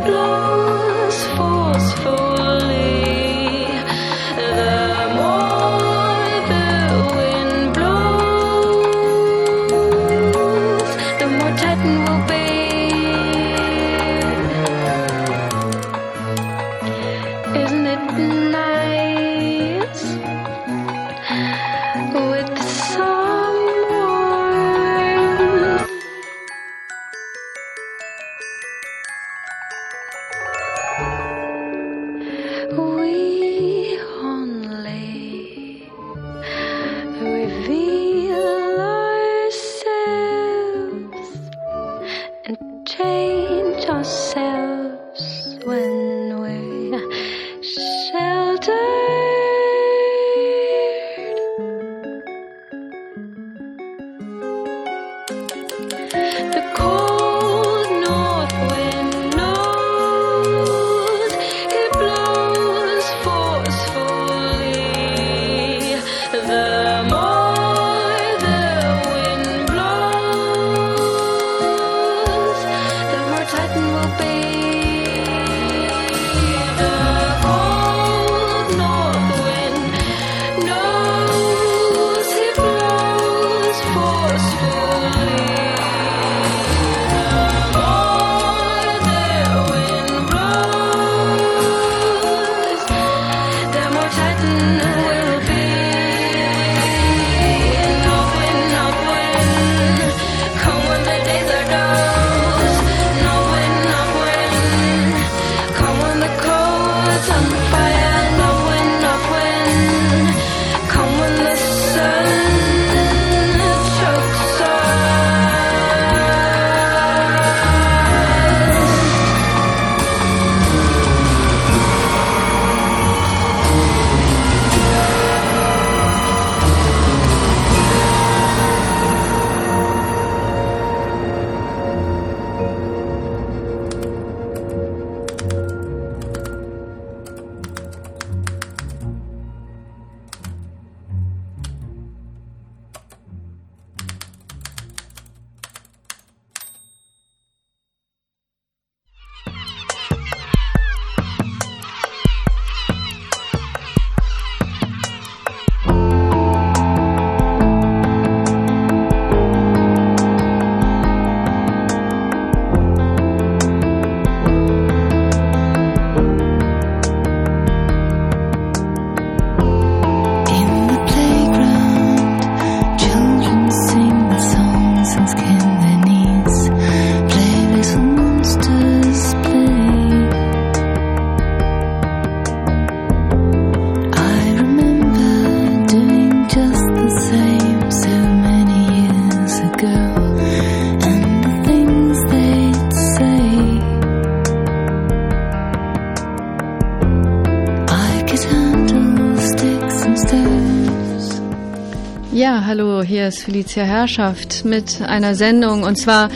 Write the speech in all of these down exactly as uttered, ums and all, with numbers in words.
Ja, hallo, hier ist Felicia Herrschaft mit einer Sendung und zwar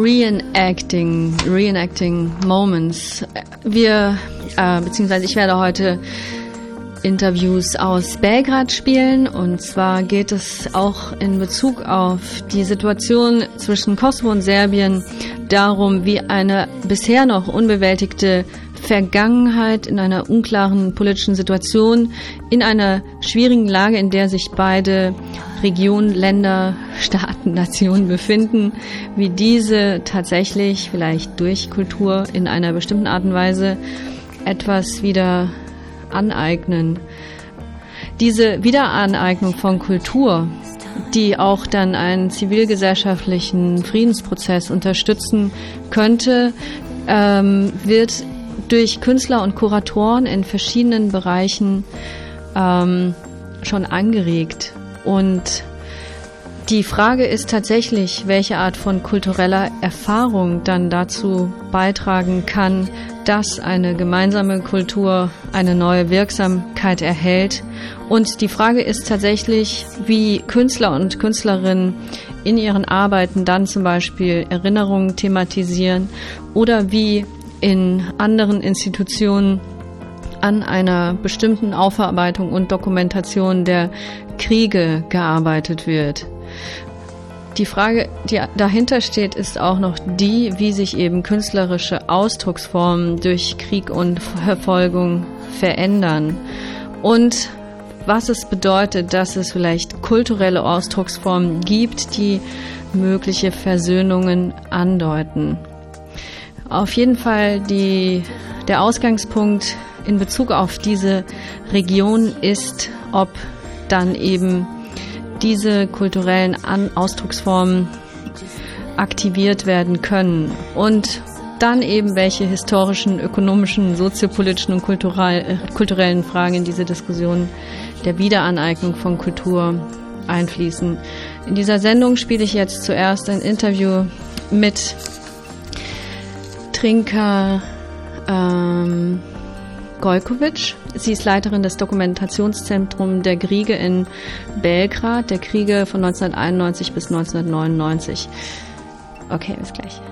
Reenacting, Reenacting Moments. Wir, äh, beziehungsweise ich werde heute Interviews aus Belgrad spielen und zwar geht es auch in Bezug auf die Situation zwischen Kosovo und Serbien darum, wie eine bisher noch unbewältigte Vergangenheit in einer unklaren politischen Situation, in einer schwierigen Lage, in der sich beide Regionen, Länder, Staaten, Nationen befinden, wie diese tatsächlich vielleicht durch Kultur in einer bestimmten Art und Weise etwas wieder aneignen. Diese Wiederaneignung von Kultur, die auch dann einen zivilgesellschaftlichen Friedensprozess unterstützen könnte, ähm, wird durch Künstler und Kuratoren in verschiedenen Bereichen ähm, schon angeregt. Und die Frage ist tatsächlich, welche Art von kultureller Erfahrung dann dazu beitragen kann, dass eine gemeinsame Kultur eine neue Wirksamkeit erhält. Und die Frage ist tatsächlich, wie Künstler und Künstlerinnen in ihren Arbeiten dann zum Beispiel Erinnerungen thematisieren oder wie in anderen Institutionen an einer bestimmten Aufarbeitung und Dokumentation der Kriege gearbeitet wird. Die Frage, die dahinter steht, ist auch noch die, wie sich eben künstlerische Ausdrucksformen durch Krieg und Verfolgung verändern und was es bedeutet, dass es vielleicht kulturelle Ausdrucksformen gibt, die mögliche Versöhnungen andeuten. Auf jeden Fall die, der Ausgangspunkt in Bezug auf diese Region ist, ob dann eben diese kulturellen An- Ausdrucksformen aktiviert werden können und dann eben welche historischen, ökonomischen, soziopolitischen und kulturell, kulturellen Fragen in diese Diskussion der Wiederaneignung von Kultur einfließen. In dieser Sendung spiele ich jetzt zuerst ein Interview mit Trinka ähm, Gojkovic. Sie ist Leiterin des Dokumentationszentrums der Kriege in Belgrad, der Kriege von neunzehnhunderteinundneunzig bis neunzehnhundertneunundneunzig. Okay, bis gleich.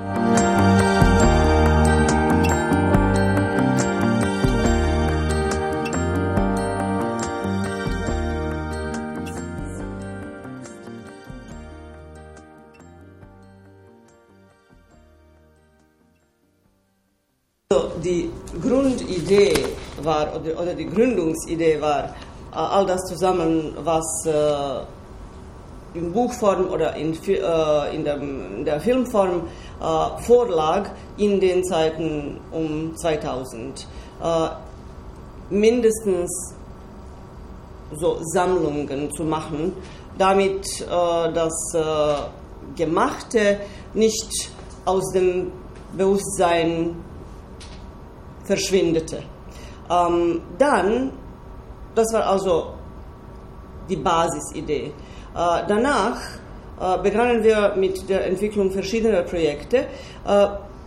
Die Grundidee war, oder, oder die Gründungsidee war, all das zusammen, was äh, in Buchform oder in, äh, in, dem, in der Filmform äh, vorlag, in den Zeiten um zweitausend. Äh, mindestens so Sammlungen zu machen, damit äh, das äh, Gemachte nicht aus dem Bewusstsein verschwindete. Ähm, dann, das war also die Basisidee. Äh, danach äh, begannen wir mit der Entwicklung verschiedener Projekte. Äh,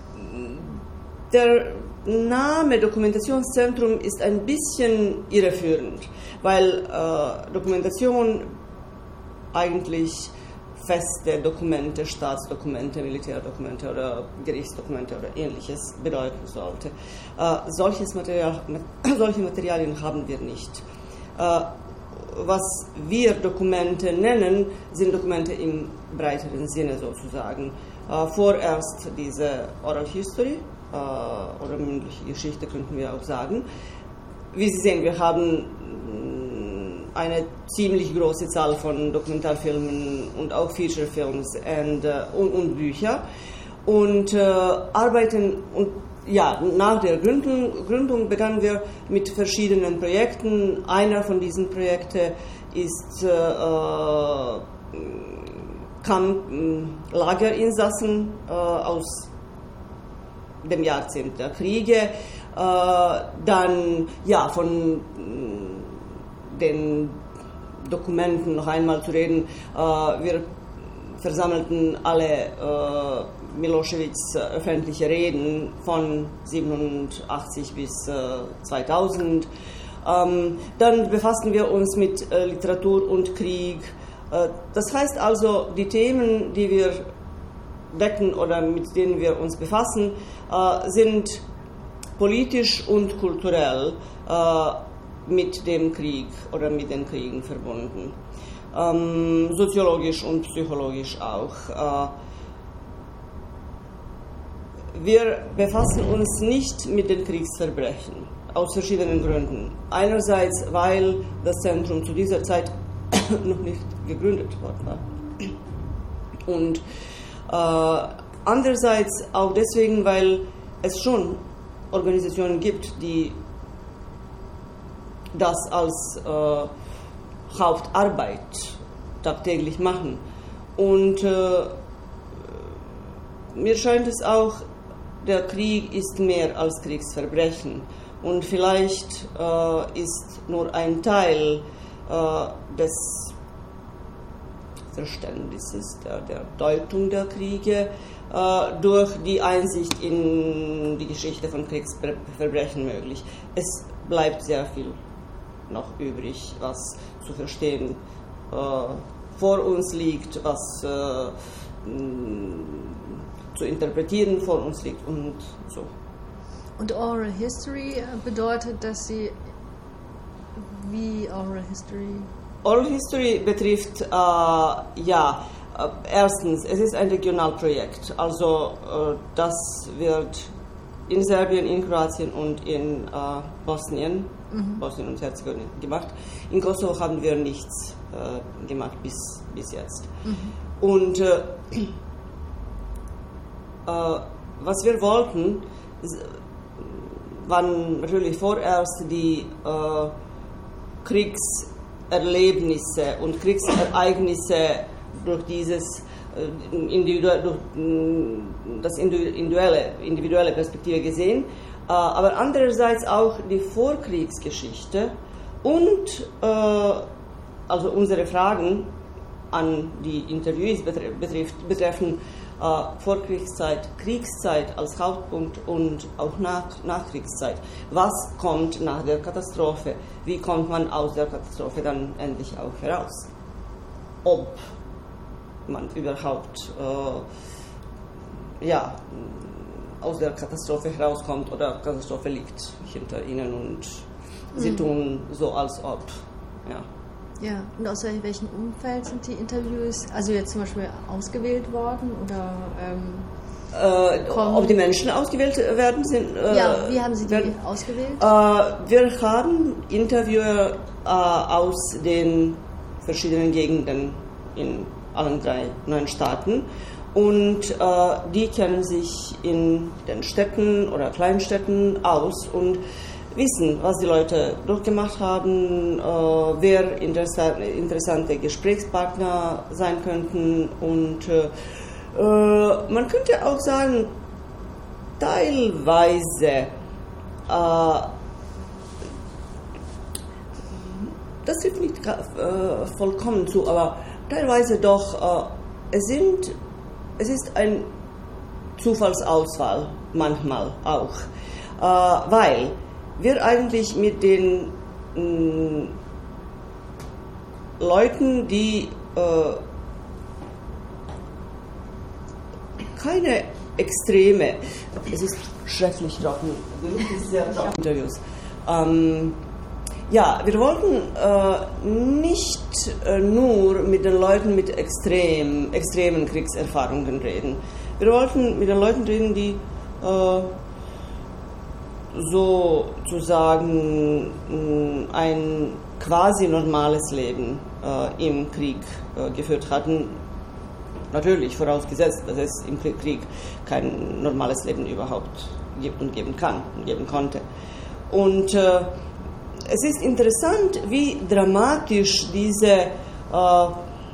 der Name Dokumentationszentrum ist ein bisschen irreführend, weil äh, Dokumentation eigentlich feste Dokumente, Staatsdokumente, Militärdokumente oder Gerichtsdokumente oder Ähnliches bedeuten sollte. Äh, solches Material, solche Materialien haben wir nicht. Äh, was wir Dokumente nennen, sind Dokumente im breiteren Sinne sozusagen. Äh, vorerst diese Oral History äh, oder mündliche Geschichte könnten wir auch sagen. Wie Sie sehen, wir haben eine ziemlich große Zahl von Dokumentarfilmen und auch Featurefilms und, äh, und, und Bücher und äh, arbeiten und ja, nach der Gründung, Gründung begannen wir mit verschiedenen Projekten. Einer von diesen Projekten ist äh, Camp, Lagerinsassen äh, aus dem Jahrzehnt der Kriege, äh, dann ja von den Dokumenten noch einmal zu reden. Äh, wir versammelten alle äh, Miloševićs öffentliche Reden von siebenundachtzig bis äh, zweitausend. Ähm, dann befassten wir uns mit äh, Literatur und Krieg. Äh, das heißt also, die Themen, die wir decken oder mit denen wir uns befassen, äh, sind politisch und kulturell äh, mit dem Krieg oder mit den Kriegen verbunden. Ähm, soziologisch und psychologisch auch. Äh, wir befassen uns nicht mit den Kriegsverbrechen, aus verschiedenen Gründen. Einerseits, weil das Zentrum zu dieser Zeit noch nicht gegründet worden war. Und äh, andererseits auch deswegen, weil es schon Organisationen gibt, die das als äh, Hauptarbeit tagtäglich machen. Und äh, mir scheint es auch, der Krieg ist mehr als Kriegsverbrechen. Und vielleicht äh, ist nur ein Teil äh, des Verständnisses, der, der Deutung der Kriege äh, durch die Einsicht in die Geschichte von Kriegsverbrechen möglich. Es bleibt sehr viel noch übrig, was zu verstehen äh, vor uns liegt, was äh, zu interpretieren vor uns liegt und so. Und Oral History bedeutet, dass Sie wie Oral History? Oral History betrifft äh, ja Erstens, es ist ein Regionalprojekt, also das wird in Serbien, in Kroatien und in äh, Bosnien, mhm. Bosnien und Herzegowina gemacht. In Kosovo haben wir nichts äh, gemacht bis, bis jetzt. Mhm. Und äh, äh, was wir wollten, waren natürlich vorerst die äh, Kriegserlebnisse und Kriegsereignisse durch dieses Individuell, durch das individuelle, individuelle Perspektive gesehen, aber andererseits auch die Vorkriegsgeschichte und also unsere Fragen an die Interviewees betrifft, betreffen Vorkriegszeit, Kriegszeit als Hauptpunkt und auch nach, Nachkriegszeit. Was kommt nach der Katastrophe? Wie kommt man aus der Katastrophe dann endlich auch heraus? Ob man überhaupt äh, ja, aus der Katastrophe herauskommt oder Katastrophe liegt hinter ihnen und sie mhm. tun so, als ob. Ja. Ja, und aus welchem Umfeld sind die Interviews, also jetzt zum Beispiel ausgewählt worden oder ähm, äh, ob die Menschen ausgewählt werden sind? Äh, ja, wie haben Sie die werden, ausgewählt? Äh, wir haben Interviewer äh, aus den verschiedenen Gegenden in allen drei neuen Staaten und äh, die kennen sich in den Städten oder Kleinstädten aus und wissen, was die Leute durchgemacht haben, äh, wer interessa- interessante Gesprächspartner sein könnten und äh, äh, man könnte auch sagen, teilweise äh, das trifft nicht äh, vollkommen zu, aber teilweise doch, äh, es, sind, es ist ein Zufallsauswahl, manchmal auch, äh, weil wir eigentlich mit den mh, Leuten, die äh, keine extreme, es ist schrecklich trocken, sehr trocken Interviews, ähm, ja, wir wollten äh, nicht äh, nur mit den Leuten mit extrem, extremen Kriegserfahrungen reden. Wir wollten mit den Leuten reden, die äh, sozusagen mh, ein quasi normales Leben äh, im Krieg äh, geführt hatten. Natürlich vorausgesetzt, dass es im Krieg kein normales Leben überhaupt gibt und geben kann und geben konnte. Und äh, es ist interessant, wie dramatisch diese äh,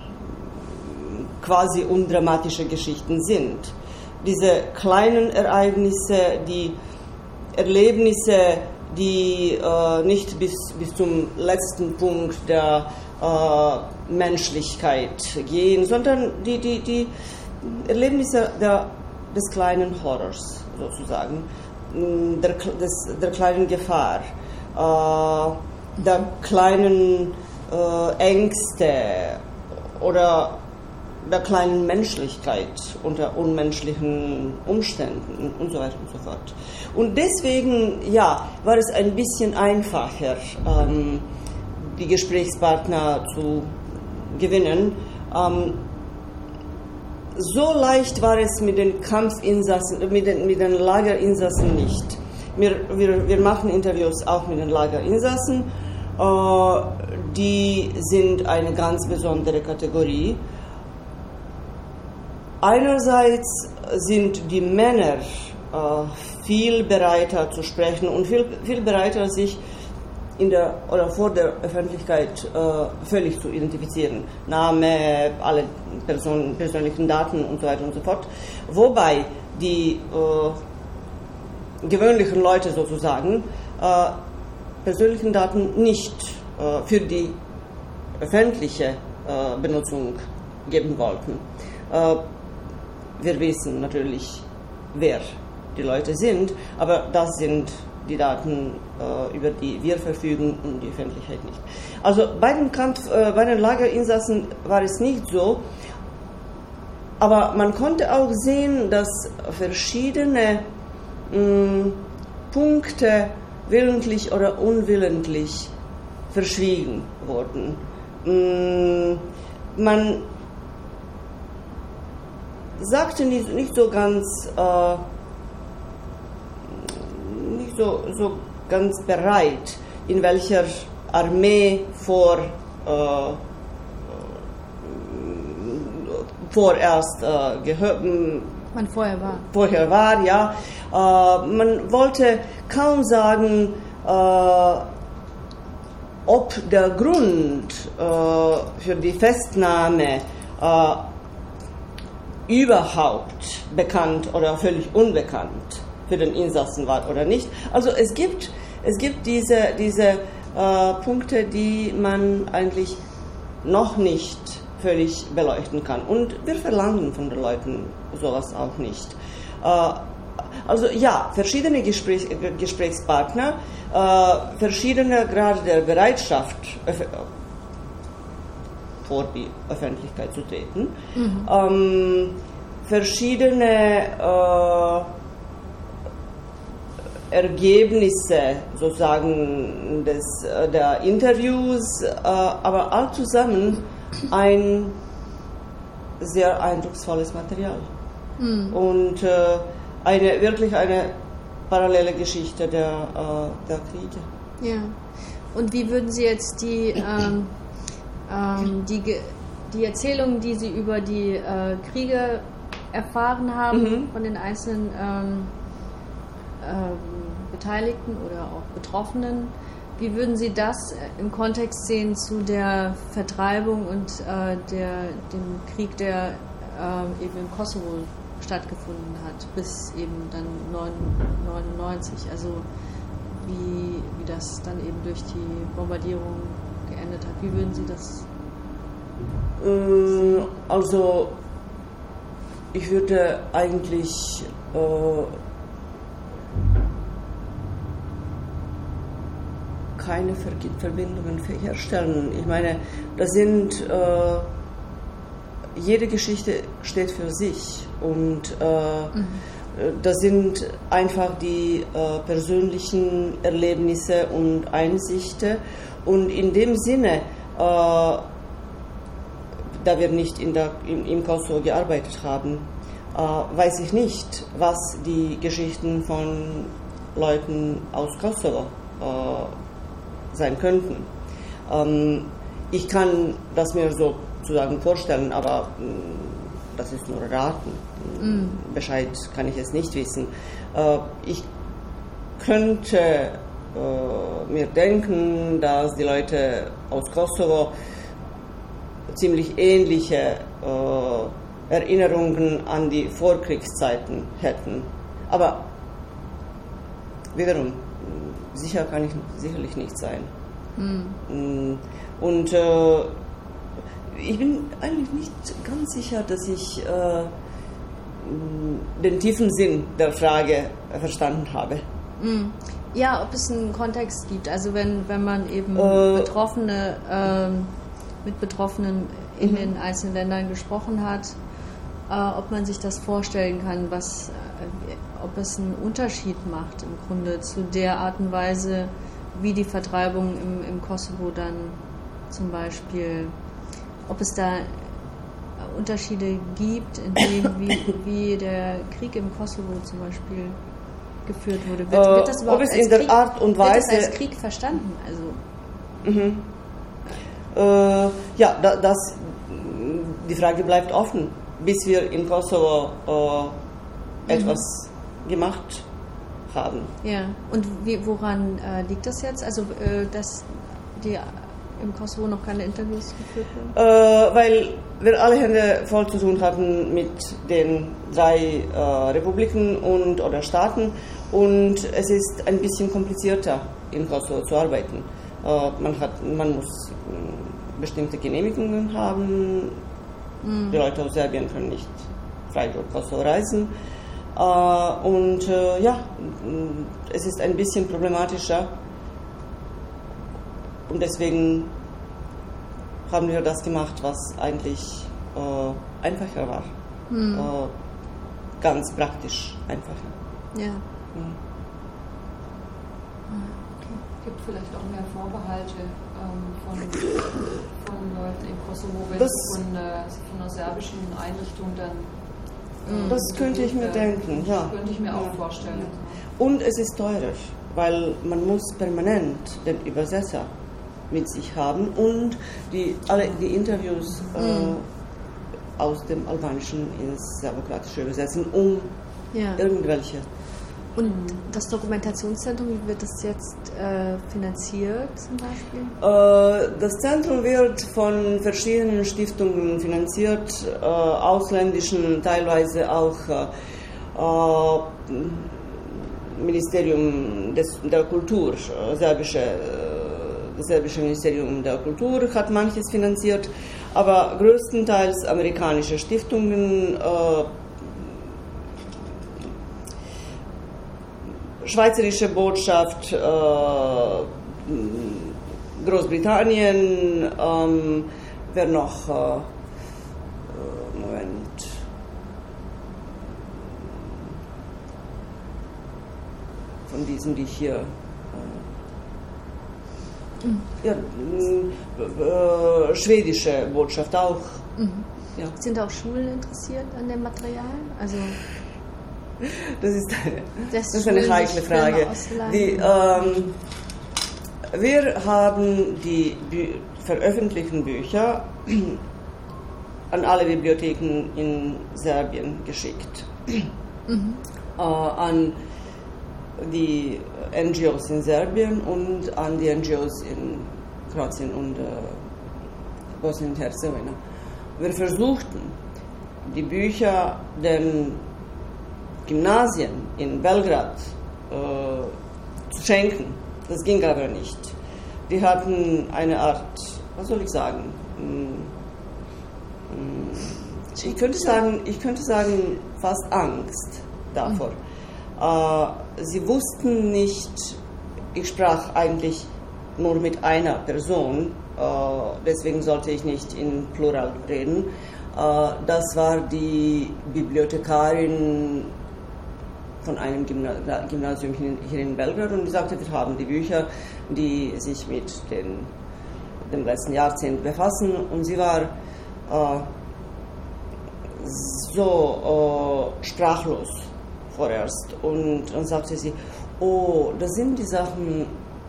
quasi undramatische Geschichten sind. Diese kleinen Ereignisse, die Erlebnisse, die äh, nicht bis, bis zum letzten Punkt der äh, Menschlichkeit gehen, sondern die, die, die Erlebnisse der, des kleinen Horrors sozusagen, der, des, der kleinen Gefahr, äh, der kleinen äh, Ängste oder der kleinen Menschlichkeit unter unmenschlichen Umständen und so weiter und so fort. Und deswegen, ja, war es ein bisschen einfacher, ähm, die Gesprächspartner zu gewinnen. Ähm, so leicht war es mit den Kampfinsassen, mit den, mit den Lagerinsassen nicht. Wir, wir, wir machen Interviews auch mit den Lagerinsassen. Äh, die sind eine ganz besondere Kategorie. Einerseits sind die Männer äh, viel bereiter zu sprechen und viel, viel bereiter, sich in der oder vor der Öffentlichkeit äh, völlig zu identifizieren. Name, alle Person, persönlichen Daten und so weiter und so fort. Wobei die äh, gewöhnlichen Leute sozusagen äh, persönlichen Daten nicht äh, für die öffentliche äh, Benutzung geben wollten. Äh, wir wissen natürlich, wer die Leute sind, aber das sind die Daten, äh, über die wir verfügen und die Öffentlichkeit nicht. Also bei dem Kampf, äh, bei den Lagerinsassen war es nicht so, aber man konnte auch sehen, dass verschiedene mh, Punkte willentlich oder unwillentlich verschwiegen wurden. Mh, man sagte nicht, nicht so ganz, äh, nicht so, so ganz bereit, in welcher Armee vor, äh, vorerst äh, gehört. Man vorher war. Vorher war, ja. Äh, man wollte kaum sagen, äh, ob der Grund äh, für die Festnahme äh, überhaupt bekannt oder völlig unbekannt für den Insassen war oder nicht. Also es gibt, es gibt diese, diese äh, Punkte, die man eigentlich noch nicht völlig beleuchten kann. Und wir verlangen von den Leuten sowas auch nicht. Äh, also ja, verschiedene Gespräch, Gesprächspartner, äh, verschiedene Grade der Bereitschaft, vor die Öffentlichkeit zu treten, mhm. ähm, verschiedene äh, Ergebnisse sozusagen des, äh, der Interviews, äh, aber all zusammen ein sehr eindrucksvolles Material. Mhm. Und äh, eine, wirklich eine parallele Geschichte der, äh, der Kriege. Ja. Und wie würden Sie jetzt die, ähm, ähm, die, die Erzählungen, die Sie über die äh, Kriege erfahren haben, mhm. von den einzelnen ähm, ähm, Beteiligten oder auch Betroffenen, wie würden Sie das im Kontext sehen zu der Vertreibung und äh, der, dem Krieg, der äh, eben im Kosovo stattgefunden hat, bis eben dann neunundneunzig, also wie, wie das dann eben durch die Bombardierung geendet hat. Wie würden Sie das sehen? Also ich würde eigentlich äh, keine Verbindungen herstellen. Ich meine, das sind äh, jede Geschichte steht für sich und äh, mhm. das sind einfach die äh, persönlichen Erlebnisse und Einsichten und in dem Sinne, äh, da wir nicht in der, im, im Kosovo gearbeitet haben, äh, weiß ich nicht, was die Geschichten von Leuten aus Kosovo äh, sein könnten. Ähm, ich kann das mir so sozusagen vorstellen, aber mh, das ist nur raten. Mm. Bescheid kann ich jetzt nicht wissen. Äh, ich könnte äh, mir denken, dass die Leute aus Kosovo ziemlich ähnliche äh, Erinnerungen an die Vorkriegszeiten hätten. Aber wiederum, sicher kann ich sicherlich nicht sein. Mm. Und äh, ich bin eigentlich nicht ganz sicher, dass ich äh, den tiefen Sinn der Frage verstanden habe. Mm. Ja, ob es einen Kontext gibt. Also wenn, wenn man eben äh, Betroffene, äh, mit Betroffenen in mhm. den einzelnen Ländern gesprochen hat, äh, ob man sich das vorstellen kann, was, äh, ob es einen Unterschied macht im Grunde zu der Art und Weise, wie die Vertreibung im, im Kosovo dann zum Beispiel, ob es da Unterschiede gibt, in dem, wie, wie der Krieg im Kosovo zum Beispiel geführt wurde. Wird, wird das überhaupt ob es als in der Krieg, Art und Weise, wird das als Krieg verstanden? Also mhm. äh, ja, da, das, die Frage bleibt offen, bis wir in Kosovo äh, etwas mhm. gemacht haben. Ja, und wie, woran äh, liegt das jetzt? Also, äh, dass die im Kosovo noch keine Interviews geführt wurden? Äh, weil wir alle Hände voll zu tun hatten mit den drei äh, Republiken und oder Staaten und es ist ein bisschen komplizierter in Kosovo zu arbeiten. Äh, man hat, man muss äh, bestimmte Genehmigungen haben. Mhm. Die Leute aus Serbien können nicht frei durch Kosovo reisen. Uh, und uh, ja, es ist ein bisschen problematischer und deswegen haben wir das gemacht, was eigentlich uh, einfacher war. Hm. Uh, ganz praktisch einfacher. Ja. Hm. Okay. Es gibt vielleicht auch mehr Vorbehalte ähm, von, von Leuten im Kosovo, wenn das sie von, äh, von einer serbischen Einrichtung dann Mhm. Das könnte ich mir denken, ja. Könnte ich mir auch vorstellen. Und es ist teurer, weil man muss permanent den Übersetzer mit sich haben und die, alle die Interviews äh, Mhm. aus dem Albanischen ins Serbokroatische übersetzen, um Ja. irgendwelche. Und das Dokumentationszentrum, wie wird das jetzt äh, finanziert zum Beispiel? Äh, das Zentrum wird von verschiedenen Stiftungen finanziert, äh, ausländischen, teilweise auch äh, Ministerium des, der Kultur, äh, serbische, äh, das serbische Ministerium der Kultur hat manches finanziert, aber größtenteils amerikanische Stiftungen, äh, Schweizerische Botschaft, äh, Großbritannien, ähm, wer noch, äh, Moment, von diesen, die hier, äh, mhm. ja, äh, schwedische Botschaft auch. Mhm. Ja. Sind auch Schulen interessiert an dem Material? Also Das ist eine, das das ist eine heikle Frage. Die, ähm, wir haben die Bü- veröffentlichten Bücher an alle Bibliotheken in Serbien geschickt. Mhm. Äh, an die N G Os in Serbien und an die N G Os in Kroatien und äh, Bosnien und Herzegowina. Wir versuchten, die Bücher den Gymnasien in Belgrad äh, zu schenken. Das ging aber nicht. Die hatten eine Art, was soll ich sagen, ich könnte sagen, ich könnte sagen fast Angst davor. Mhm. Äh, sie wussten nicht, ich sprach eigentlich nur mit einer Person, äh, deswegen sollte ich nicht in Plural reden. Äh, das war die Bibliothekarin von einem Gymnasium hier in Belgrad und die sagte, wir haben die Bücher, die sich mit den, dem letzten Jahrzehnt befassen und sie war äh, so äh, sprachlos vorerst und dann sagte sie, oh, das sind die Sachen,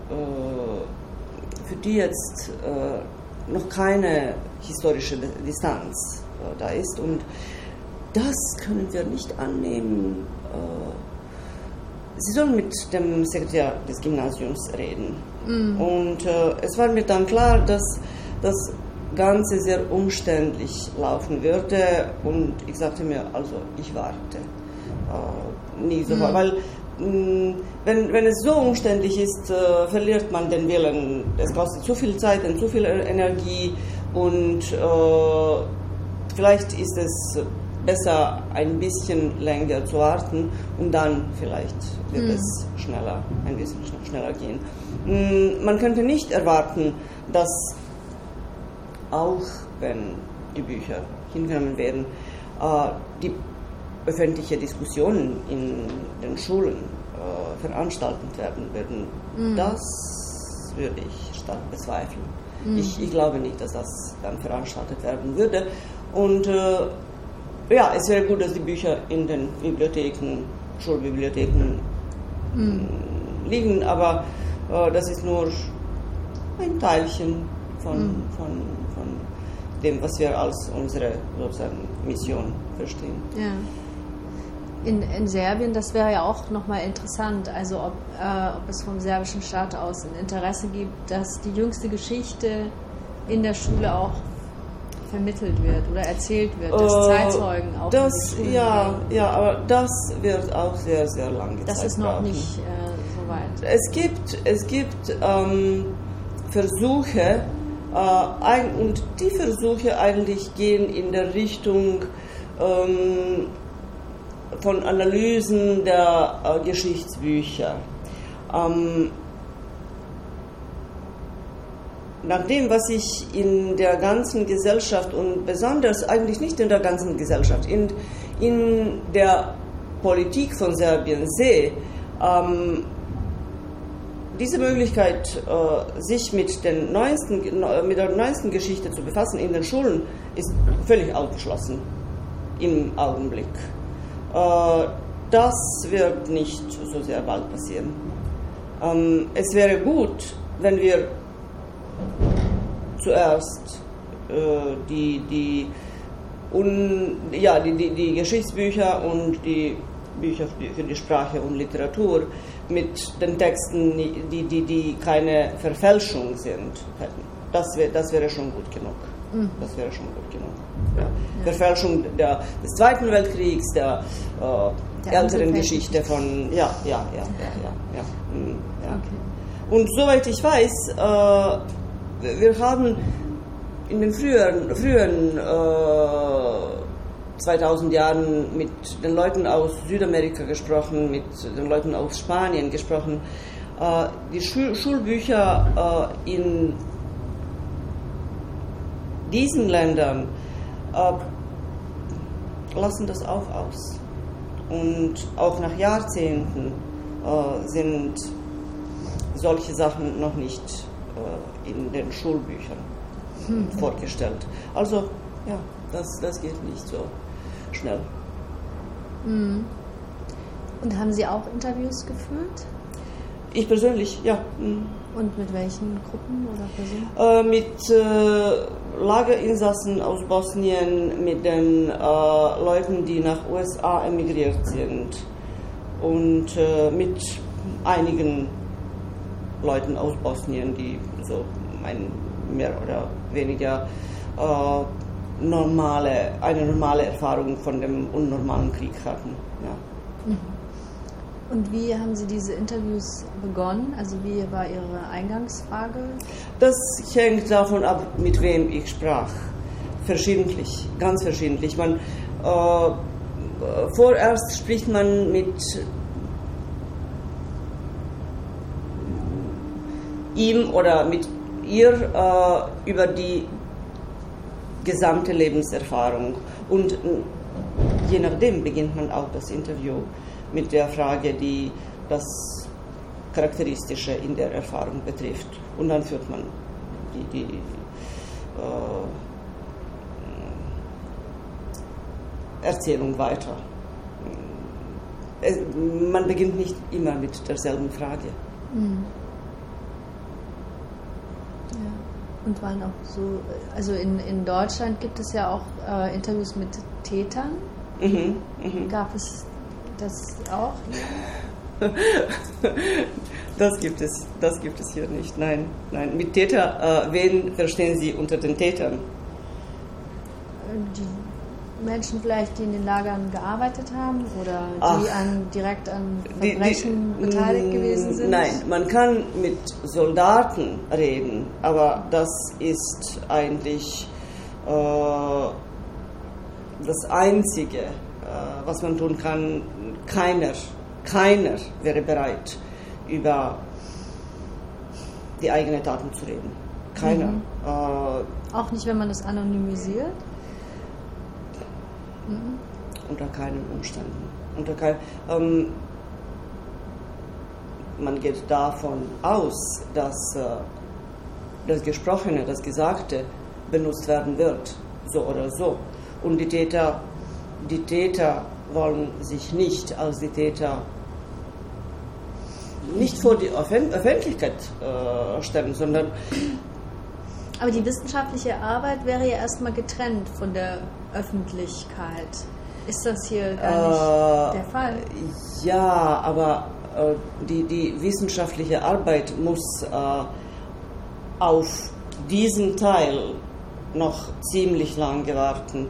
äh, für die jetzt äh, noch keine historische Distanz äh, da ist und das können wir nicht annehmen. Äh, Sie sollen mit dem Sekretär des Gymnasiums reden. Mm. Und äh, es war mir dann klar, dass das Ganze sehr umständlich laufen würde. Und ich sagte mir, also ich warte. Äh, nicht sofort, mm. weil mh, wenn, wenn es so umständlich ist, äh, verliert man den Willen. Es kostet zu viel Zeit und zu viel Energie. Und äh, vielleicht ist es besser ein bisschen länger zu warten und dann vielleicht wird mm. es schneller, ein bisschen schneller gehen. Man könnte nicht erwarten, dass auch wenn die Bücher hingenommen werden, die öffentliche Diskussionen in den Schulen veranstaltet werden würden. Mm. Das würde ich stark bezweifeln. Mm. Ich, ich glaube nicht, dass das dann veranstaltet werden würde. Und äh, ja, es wäre gut, dass die Bücher in den Bibliotheken, Schulbibliotheken mm. liegen, aber äh, das ist nur ein Teilchen von, mm. von, von dem, was wir als unsere sozusagen Mission verstehen. Ja. In, in Serbien, das wäre ja auch nochmal interessant, also ob, äh, ob es vom serbischen Staat aus ein Interesse gibt, dass die jüngste Geschichte in der Schule auch vermittelt wird oder erzählt wird, dass uh, Zeitzeugen auch das, in die Schulen ja, gehen. ja, aber das wird auch sehr, sehr lange Zeit Das ist noch brauchen. nicht äh, so weit. Es gibt, es gibt ähm, Versuche, äh, und die Versuche eigentlich gehen in der Richtung ähm, von Analysen der äh, Geschichtsbücher. Ähm, Nach dem, was ich in der ganzen Gesellschaft und besonders eigentlich nicht in der ganzen Gesellschaft, in, in der Politik von Serbien sehe, ähm, diese Möglichkeit, äh, sich mit, den neuesten, mit der neuesten Geschichte zu befassen in den Schulen, ist völlig ausgeschlossen im Augenblick. Äh, das wird nicht so sehr bald passieren. Ähm, es wäre gut, wenn wir zuerst äh, die, die, un, ja, die, die, die Geschichtsbücher und die Bücher für die Sprache und Literatur mit den Texten, die, die, die keine Verfälschung sind, hätten. Das, wär, das wäre schon gut genug. Mhm. Das wäre schon gut genug. Ja. Ja. Verfälschung der, des Zweiten Weltkriegs, der, äh, der älteren Geschichte von, ja, ja, ja, ja, ja, ja. Mhm, ja. Okay. Und soweit ich weiß, äh, wir haben in den früheren, früheren äh, zweitausend Jahren mit den Leuten aus Südamerika gesprochen, mit den Leuten aus Spanien gesprochen. Äh, die Schul- Schulbücher äh, in diesen Ländern äh, lassen das auch aus. Und auch nach Jahrzehnten äh, sind solche Sachen noch nicht äh, in den Schulbüchern hm. vorgestellt. Also, ja, das, das geht nicht so schnell. Hm. Und haben Sie auch Interviews geführt? Ich persönlich, ja. Hm. Und mit welchen Gruppen oder Personen? Äh, mit äh, Lagerinsassen aus Bosnien, mit den äh, Leuten, die nach U S A emigriert sind und äh, mit einigen Leuten aus Bosnien, die so ein mehr oder weniger äh, normale, eine normale Erfahrung von dem unnormalen Krieg hatten. Ja. Mhm. Und wie haben Sie diese Interviews begonnen? Also wie war Ihre Eingangsfrage? Das hängt davon ab, mit wem ich sprach. Verschiedentlich, ganz verschiedentlich. Man, äh, vorerst spricht man mit ihm oder mit ihr äh, über die gesamte Lebenserfahrung. Und äh, je nachdem beginnt man auch das Interview mit der Frage, die das Charakteristische in der Erfahrung betrifft. Und dann führt man die, die äh, Erzählung weiter. Es, man beginnt nicht immer mit derselben Frage. Mhm. Ja. Und waren auch so, also in, in Deutschland gibt es ja auch äh, Interviews mit Tätern. Mhm, mh. Gab es das auch? Das gibt es, das gibt es hier nicht. Nein, nein. Mit Täter, äh, wen verstehen Sie unter den Tätern? Die Menschen vielleicht, die in den Lagern gearbeitet haben oder die Ach, an, direkt an Verbrechen die, die, beteiligt gewesen sind? Nein, man kann mit Soldaten reden, aber das ist eigentlich äh, das Einzige, äh, was man tun kann. Keiner, keiner wäre bereit, über die eigenen Taten zu reden. Keiner. Mhm. Äh, Auch nicht, wenn man das anonymisiert? Mhm. Unter keinen Umständen. Unter kein, ähm, man geht davon aus, dass äh, das Gesprochene, das Gesagte benutzt werden wird, so oder so. Und die Täter, die Täter wollen sich nicht als die Täter nicht vor die Öffentlichkeit äh, stellen, sondern... Aber die wissenschaftliche Arbeit wäre ja erstmal getrennt von der Öffentlichkeit. Ist das hier gar nicht äh, der Fall? Ja, aber äh, die, die wissenschaftliche Arbeit muss äh, auf diesen Teil noch ziemlich lange warten.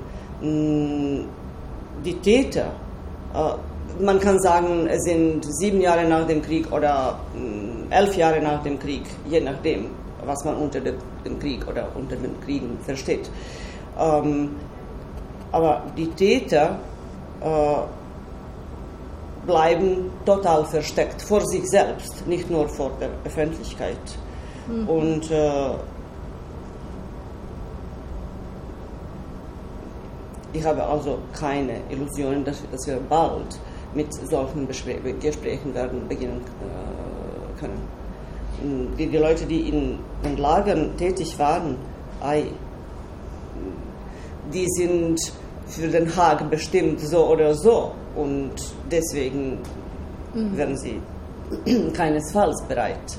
Die Täter, äh, man kann sagen, es sind sieben Jahre nach dem Krieg oder äh, elf Jahre nach dem Krieg, je nachdem, was man unter de, dem Krieg oder unter den Kriegen versteht. Ähm, aber die Täter äh, bleiben total versteckt vor sich selbst, nicht nur vor der Öffentlichkeit. Mhm. Und äh, ich habe also keine Illusionen, dass, dass wir bald mit solchen Bespr- Gesprächen werden beginnen äh, können. Die, die Leute, die in den Lagern tätig waren, ei, die sind für Den Haag bestimmt so oder so und deswegen mhm. wären sie keinesfalls bereit,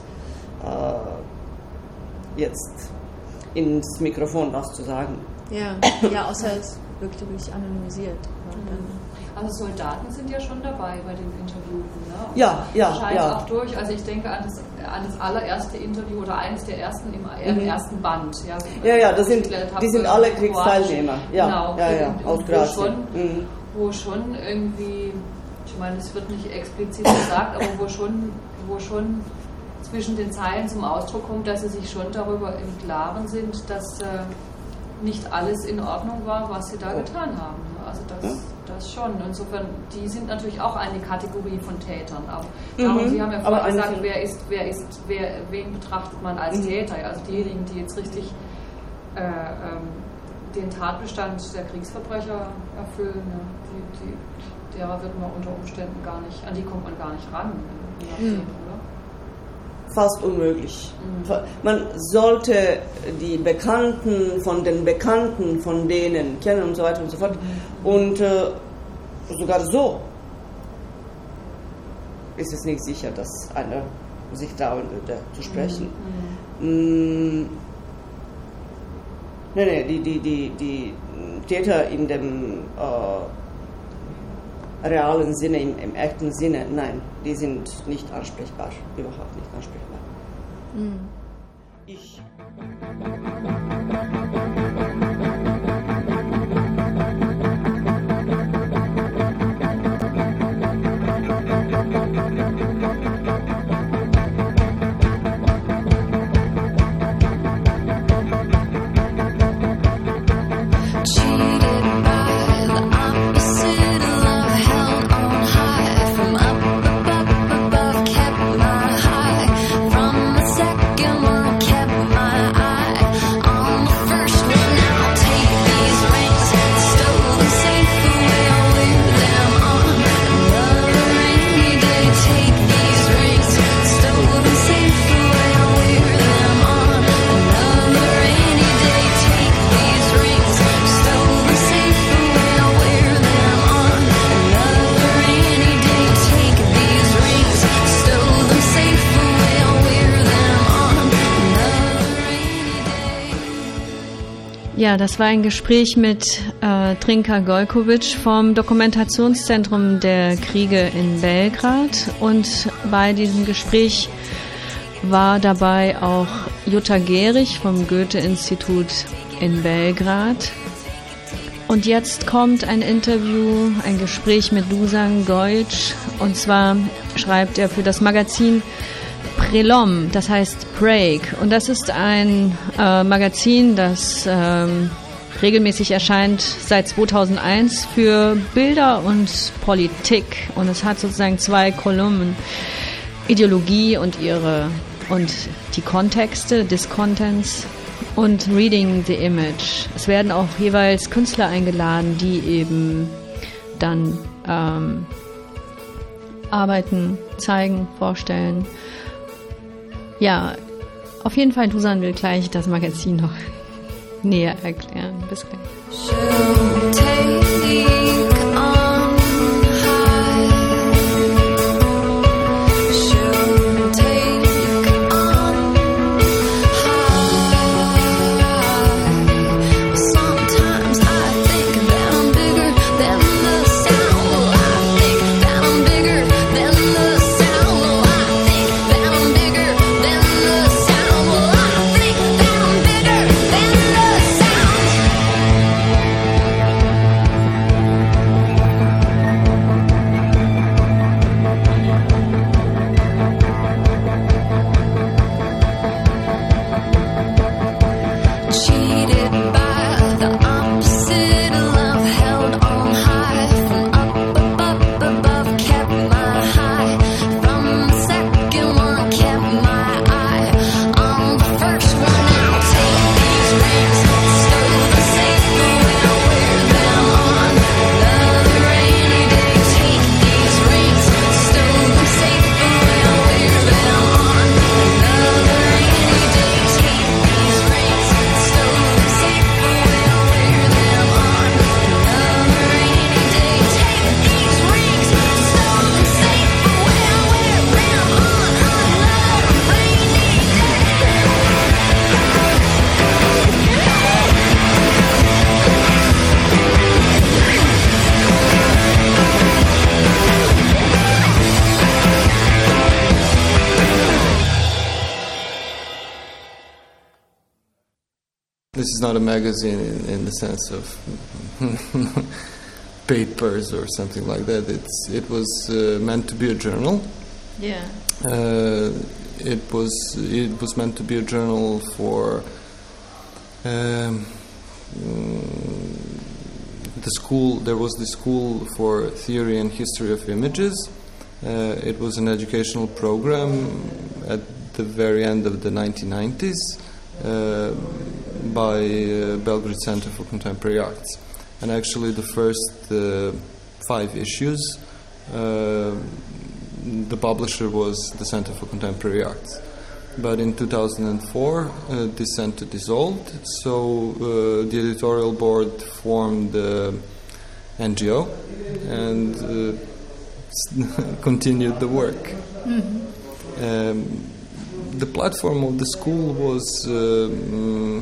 äh, jetzt ins Mikrofon was zu sagen. Ja, ja, außer es wirkte wirklich anonymisiert. Also Soldaten sind ja schon dabei bei den Interviewen, ne? Ja, ja, scheint ja. auch durch. Also ich denke an das, an das allererste Interview oder eines der ersten im, im mhm. ersten Band. Ja, ja, ja, das sind, die sind alle Kriegsteilnehmer. Ja, genau, ja, ja, aus Kroatien. Wo schon, mhm. wo schon irgendwie, ich meine, es wird nicht explizit gesagt, aber wo schon, wo schon zwischen den Zeilen zum Ausdruck kommt, dass sie sich schon darüber im Klaren sind, dass äh, nicht alles in Ordnung war, was sie da oh. getan haben. Also das, ja. das schon. Insofern, die sind natürlich auch eine Kategorie von Tätern. Aber mhm. Sie haben ja vorhin gesagt, wer ist, wer ist, wer, wen betrachtet man als mhm. Täter? Also diejenigen, die jetzt richtig äh, ähm, den Tatbestand der Kriegsverbrecher erfüllen, ne? die, die, derer wird man unter Umständen gar nicht, an die kommt man gar nicht ran. Mhm. Oder? Fast unmöglich. Mhm. Man sollte die Bekannten von den Bekannten von denen kennen und so weiter und so fort. Mhm. Und äh, sogar so ist es nicht sicher, dass einer sich trauen würde zu sprechen. Mhm. Mm, nee, nee, die, die, die, die Täter in dem äh, realen Sinne, im, im echten Sinne, nein, die sind nicht ansprechbar, überhaupt nicht ansprechbar. Mhm. Ich. Ja, das war ein Gespräch mit äh, Trinka Gojkovic vom Dokumentationszentrum der Kriege in Belgrad. Und bei diesem Gespräch war dabei auch Jutta Gehrig vom Goethe-Institut in Belgrad. Und jetzt kommt ein Interview, ein Gespräch mit Dusan Gojic. Und zwar schreibt er für das Magazin Prelom, das heißt Break. Und das ist ein äh, Magazin, das ähm, regelmäßig erscheint seit zweitausendeins für Bilder und Politik. Und es hat sozusagen zwei Kolumnen: Ideologie und ihre und die Kontexte des Contents und Reading the Image. Es werden auch jeweils Künstler eingeladen, die eben dann ähm, Arbeiten zeigen, vorstellen. Ja, auf jeden Fall, Dusan will gleich das Magazin noch näher erklären. Bis gleich. this is not a magazine in, in the sense of papers or something like that. It's it was uh, meant to be a journal. Yeah. Uh, it was it was meant to be a journal for um, the school. There was the School for Theory and History of Images. Uh, it was an educational program at the very end of the nineteen nineties uh, by uh, Belgrade Center for Contemporary Arts. And actually the first uh, five issues, uh, the publisher was the Center for Contemporary Arts. But in two thousand four, uh, this center dissolved, so uh, the editorial board formed the uh, N G O and uh, continued the work. Mm-hmm. Um, the platform of the school was um,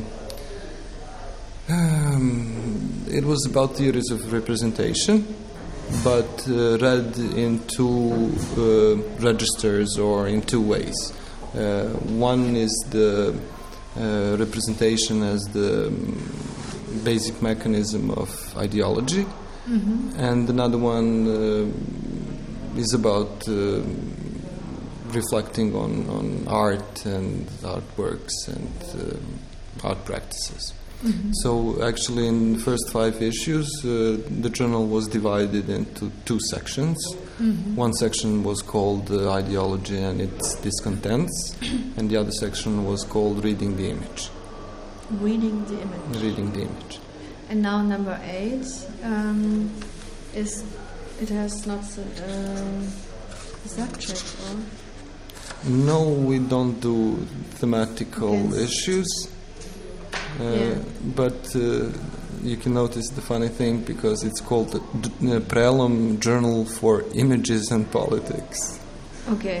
um, it was about theories of representation, but uh, read in two uh, registers or in two ways. Uh, one is the uh, representation as the um, basic mechanism of ideology, mm-hmm. and another one uh, is about uh, reflecting on, on art and artworks and uh, art practices. Mm-hmm. So actually in the first five issues uh, the journal was divided into two sections. Mm-hmm. One section was called uh, Ideology and its Discontents, and the other section was called Reading the Image. Reading the Image. Reading the Image. And now number eight um, is, it has not uh, a subject, or? No, we don't do thematical yes. issues. Uh, yeah. But uh, you can notice the funny thing, because it's called the D- uh, Prelom Journal for Images and Politics. Okay.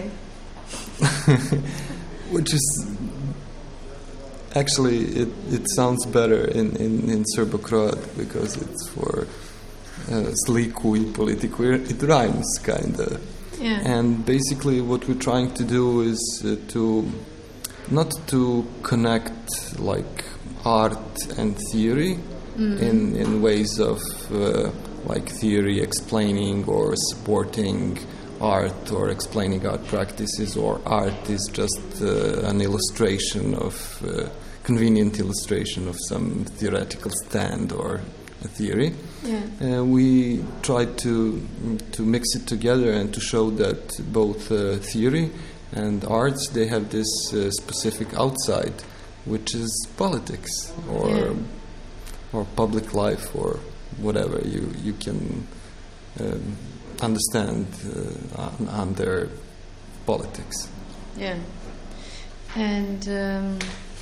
Which is actually it, it sounds better in, in, in Serbo-Croat, because it's for uh, sliku I politiku. It rhymes kind of. Yeah. And basically what we're trying to do is uh, to not to connect like art and theory mm. in, in ways of uh, like theory explaining or supporting art or explaining art practices, or art is just uh, an illustration of uh, convenient illustration of some theoretical stand or a theory. Yeah. Uh, we try to to mix it together and to show that both uh, theory and arts, they have this uh, specific outside, which is politics or yeah. or public life or whatever you you can um, understand uh, under politics. Yeah. And um,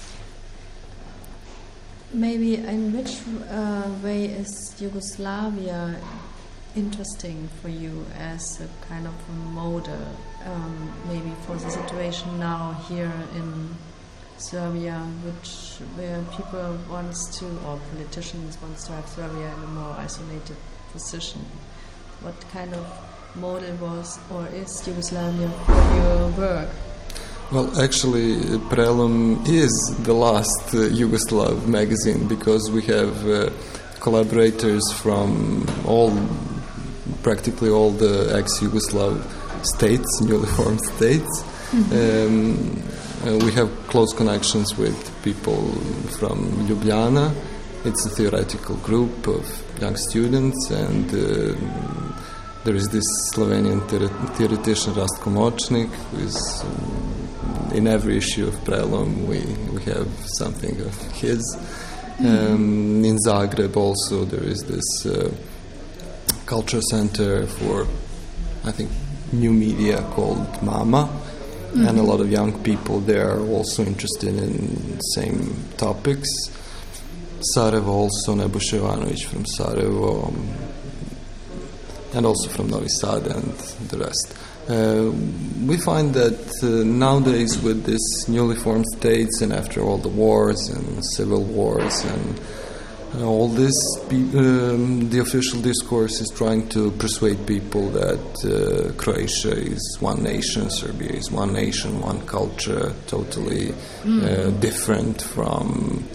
maybe in which uh, way is Yugoslavia interesting for you as a kind of a model, um, maybe for the situation now here in Serbia, which where people wants to, or politicians wants to have Serbia in a more isolated position? What kind of model was or is Yugoslavia for your work? Well, actually, Prelom is the last uh, Yugoslav magazine, because we have uh, collaborators from all, practically all the ex-Yugoslav states, newly formed states. Mm-hmm. Um, uh, we have close connections with people from Ljubljana. It's a theoretical group of young students, and uh, there is this Slovenian theor- theoretician Rastko Močnik, who is um, in every issue of Prelom we, we have something of his. Mm-hmm. Um, in Zagreb also there is this uh, culture center for, I think, new media called Mama, mm-hmm. and a lot of young people there are also interested in same topics. Sarajevo also, Nebojša Jovanović from Sarajevo, um, and also from Novi Sad and the rest. Uh, we find that uh, nowadays, with this newly formed states, and after all the wars and civil wars and uh, all this, pe- um, the official discourse is trying to persuade people that uh, Croatia is one nation, Serbia is one nation, one culture, totally mm. uh, different from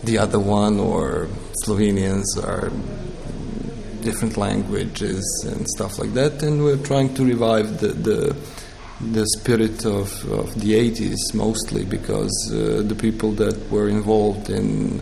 the other one, or Slovenians are different languages and stuff like that. And we're trying to revive the the, the spirit of, of the eighties mostly, because uh, the people that were involved in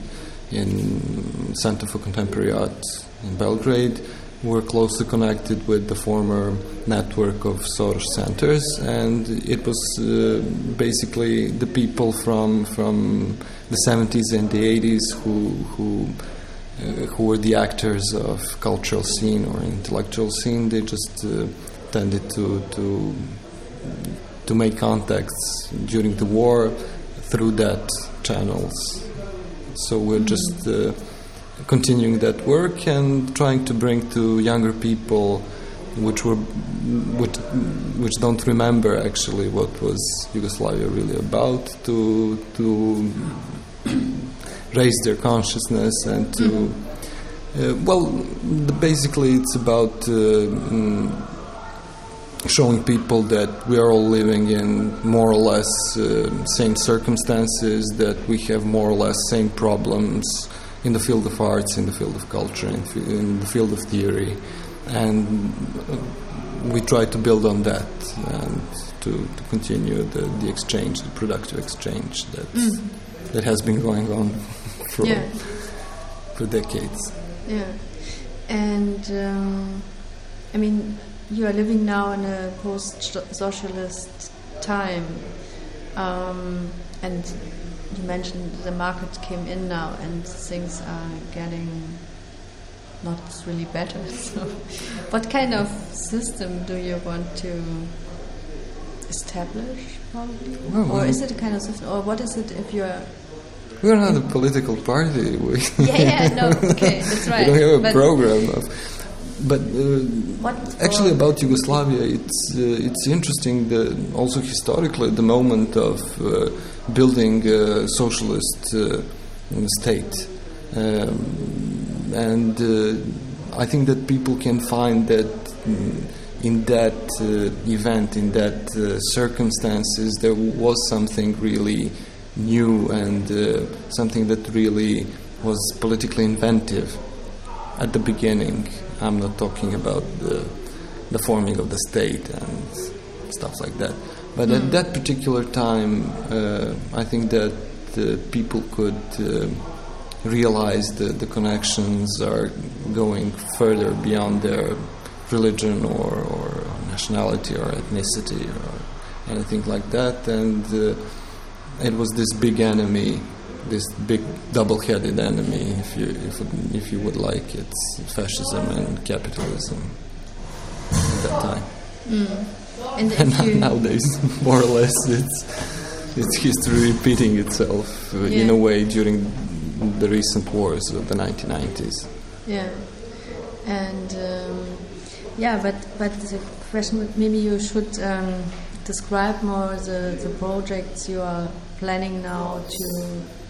in Center for Contemporary Art in Belgrade were closely connected with the former network of Soros centers, and it was uh, basically the people from from the seventies and the eighties who who uh, who were the actors of cultural scene or intellectual scene. They just uh, tended to to to make contacts during the war through that channels. So we're mm-hmm. just uh, continuing that work and trying to bring to younger people, which were which, which don't remember actually what was Yugoslavia really about, to to raise their consciousness and to mm-hmm. uh, well, basically it's about uh, mm, showing people that we are all living in more or less uh, same circumstances, that we have more or less same problems in the field of arts, in the field of culture, in, f- in the field of theory, and we try to build on that and to, to continue the, the exchange, the productive exchange that mm. that has been going on for yeah. for decades. Yeah, and um, I mean, you are living now in a post-socialist time, um, and you mentioned the market came in now and things are getting not really better. So what kind of system do you want to establish, probably? Well, or is it a kind of system, or what is it if you're... We're not a political party. We yeah, yeah, no, okay, that's right. We don't have a but program of... But uh, actually, about Yugoslavia, it's uh, it's interesting that also historically, the moment of uh, building a socialist uh, state, um, and uh, I think that people can find that in that uh, event, in that uh, circumstances, there was something really new and uh, something that really was politically inventive at the beginning. I'm not talking about the, the forming of the state and stuff like that. But mm. at that particular time, uh, I think that uh, people could uh, realize that the connections are going further beyond their religion or, or nationality or ethnicity or anything like that. And uh, it was this big enemy, this big double-headed enemy, if you if, if you would like, it's fascism and capitalism at that time. Mm. And, and if you nowadays, more or less, it's it's history repeating itself uh, yeah. in a way during the recent wars of the nineteen nineties. Yeah, and um, yeah, but but the question would, maybe you should um, describe more the the projects you are planning now to.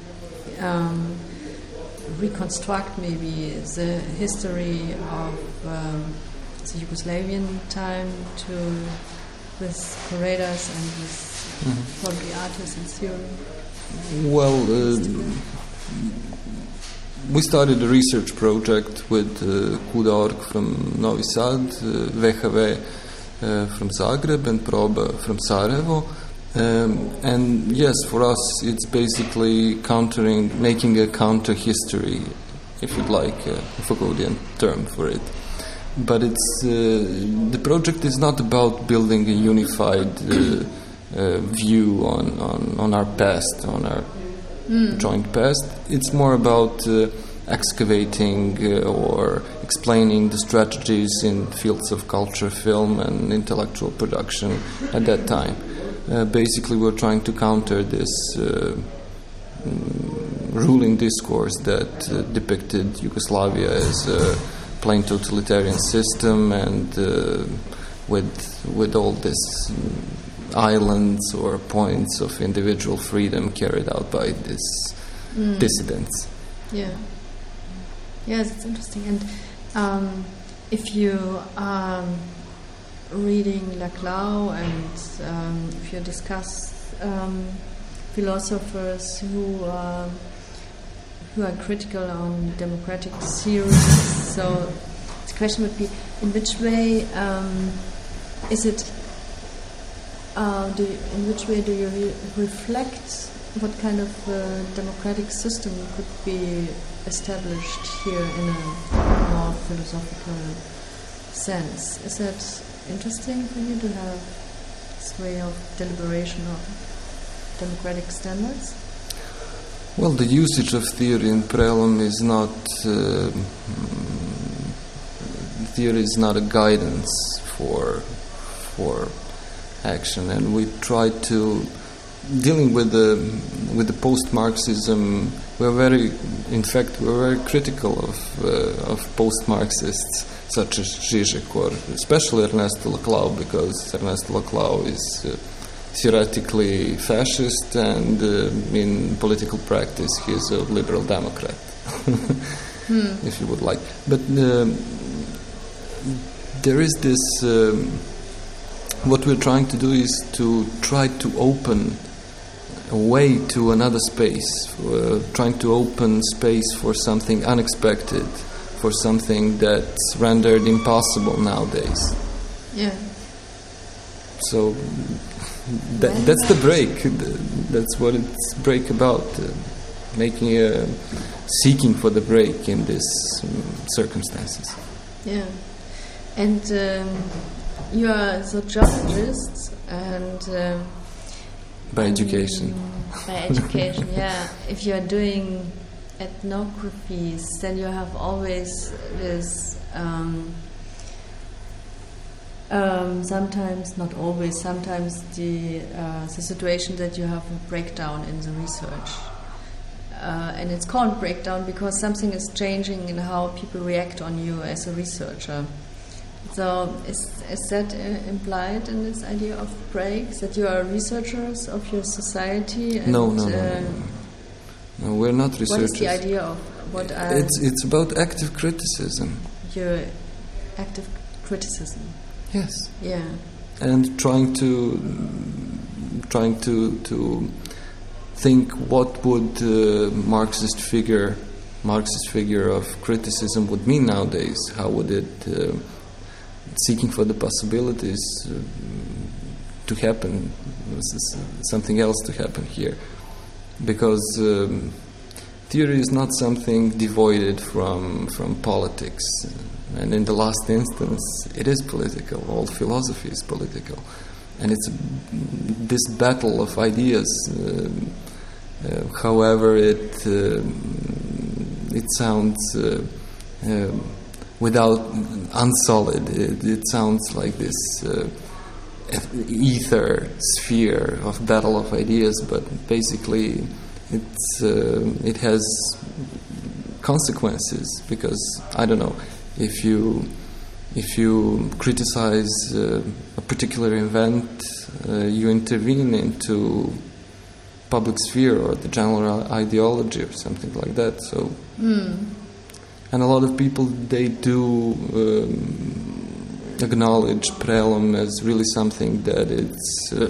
Um, reconstruct maybe the history of um, the Yugoslavian time to with curators and with mm-hmm. probably artists and theory. Well, uh, we started a research project with uh, Kuda dot org from Novi Sad, uh, V H V uh, from Zagreb, and Proba from Sarajevo. Um, and yes, for us, it's basically countering, making a counter history, if you'd like, a Foucauldian term for it. But it's uh, the project is not about building a unified uh, uh, view on, on, on our past, on our mm. joint past. It's more about uh, excavating uh, or explaining the strategies in fields of culture, film, and intellectual production at that time. Uh, basically, we're trying to counter this uh, ruling discourse that uh, depicted Yugoslavia as a plain totalitarian system and uh, with with all these islands or points of individual freedom carried out by these mm. dissidents. Yeah. Yes, it's interesting. And um, if you um, reading Laclau and um, if you discuss um, philosophers who uh, who are critical on democratic theories. So the question would be, in which way um, is it? Uh, do you, in which way do you re- reflect what kind of uh, democratic system could be established here in a more philosophical sense? Is that interesting for you to have this way of deliberation of democratic standards? Well, the usage of theory in Prelum is not uh, theory is not a guidance for for action, and we try to dealing with the with the post-Marxism. We're very, in fact, we're very critical of uh, of post-Marxists such as Žižek or especially Ernesto Laclau, because Ernesto Laclau is uh, theoretically fascist, and uh, in political practice he is a liberal Democrat, hmm. if you would like. But um, there is this. Um, what we're trying to do is to try to open a way to another space, uh, trying to open space for something unexpected, for something that's rendered impossible nowadays. Yeah. So that, that's the break. That's what it's break about. Uh, making a seeking for the break in these um, circumstances. Yeah, and um, you are a sociologist, and um, by education. Um, by education, yeah. If you are doing ethnographies, then you have always this. Um, Um, sometimes, not always, sometimes the uh, the situation that you have a breakdown in the research. Uh, and it's called breakdown because something is changing in how people react on you as a researcher. So is, is that uh, implied in this idea of breaks, that you are researchers of your society? And, no, no, no, uh, no, no. No, we're not researchers. What is the idea of what are... It's, it's about active criticism. Your active criticism. Yes. Yeah. And trying to trying to to think what would uh, Marxist figure Marxist figure of criticism would mean nowadays. How would it uh, seeking for the possibilities uh, to happen? Something else to happen here, because um, theory is not something devoided from from politics. And in the last instance, it is political. All philosophy is political, and it's this battle of ideas. Uh, uh, however, it uh, it sounds uh, uh, without unsolid. It, it sounds like this uh, ether sphere of battle of ideas, but basically, it's uh, it has consequences, because I don't know. If you if you criticize uh, a particular event, uh, you intervene into public sphere or the general ideology or something like that. So, mm. and a lot of people, they do um, acknowledge Prelum as really something that it's uh,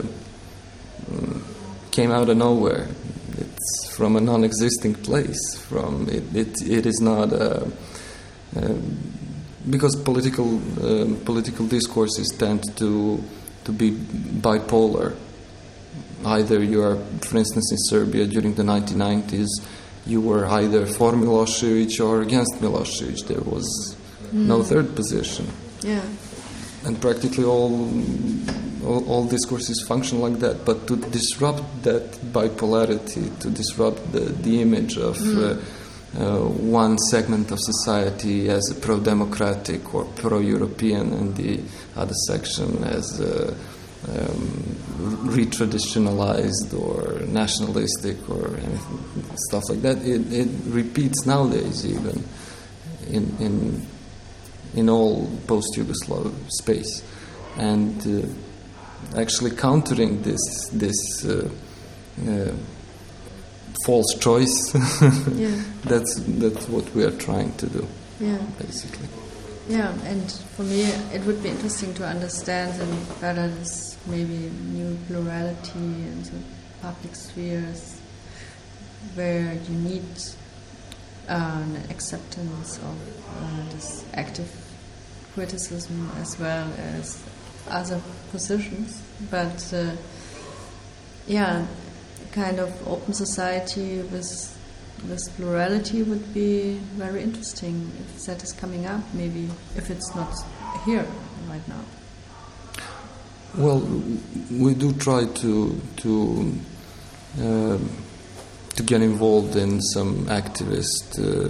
came out of nowhere. It's from a non-existing place. From it, it, it is not a. Um, because political uh, political discourses tend to to be bipolar. Either you are, for instance, in Serbia during the nineteen nineties, you were either for Milosevic or against Milosevic. There was mm. no third position. Yeah. And practically all, all all discourses function like that. But to disrupt that bipolarity, to disrupt the, the image of mm. uh, Uh, one segment of society as a pro-democratic or pro-European, and the other section as uh, um, re-traditionalized or nationalistic or anything, stuff like that. It, it repeats nowadays, even in in in all post-Yugoslav space, and uh, actually countering this this. Uh, uh, false choice. Yeah. That's that's what we are trying to do. Yeah. Basically. Yeah, and for me, it would be interesting to understand and better this maybe new plurality in the public spheres, where you need an acceptance of uh, this active criticism as well as other positions. But uh, yeah, kind of open society with with plurality would be very interesting if that is coming up, maybe if it's not here right now. Well, we do try to to uh, to get involved in some activist uh,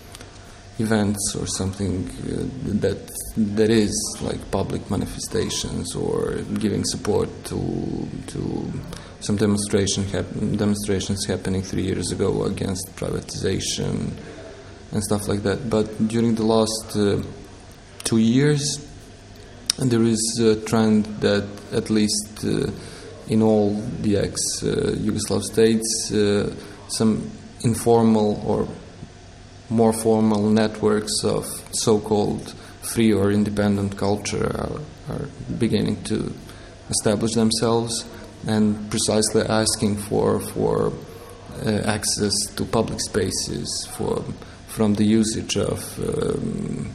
events or something uh, that that is like public manifestations or giving support to to some demonstration hap- demonstrations happening three years ago against privatization and stuff like that. But during the last uh, two years, there is a trend that at least uh, in all the ex-Yugoslav uh, states, uh, some informal or more formal networks of so-called free or independent culture are, are beginning to establish themselves and precisely asking for for uh, access to public spaces, for from the usage of um,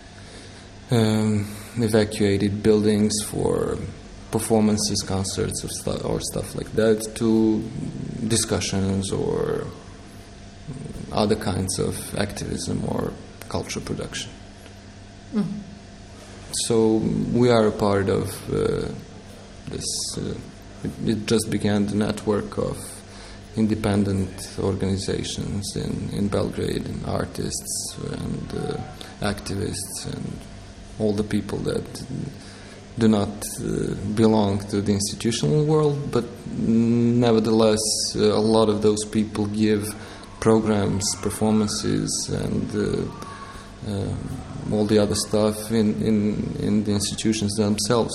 um, evacuated buildings for performances, concerts, or, stu- or stuff like that, to discussions or other kinds of activism or cultural production. Mm-hmm. So we are a part of uh, this. Uh, it, it just began the network of independent organizations in, in Belgrade, and artists and uh, activists and all the people that do not uh, belong to the institutional world, but nevertheless uh, a lot of those people give programs, performances, and uh, uh, all the other stuff in, in, in the institutions themselves.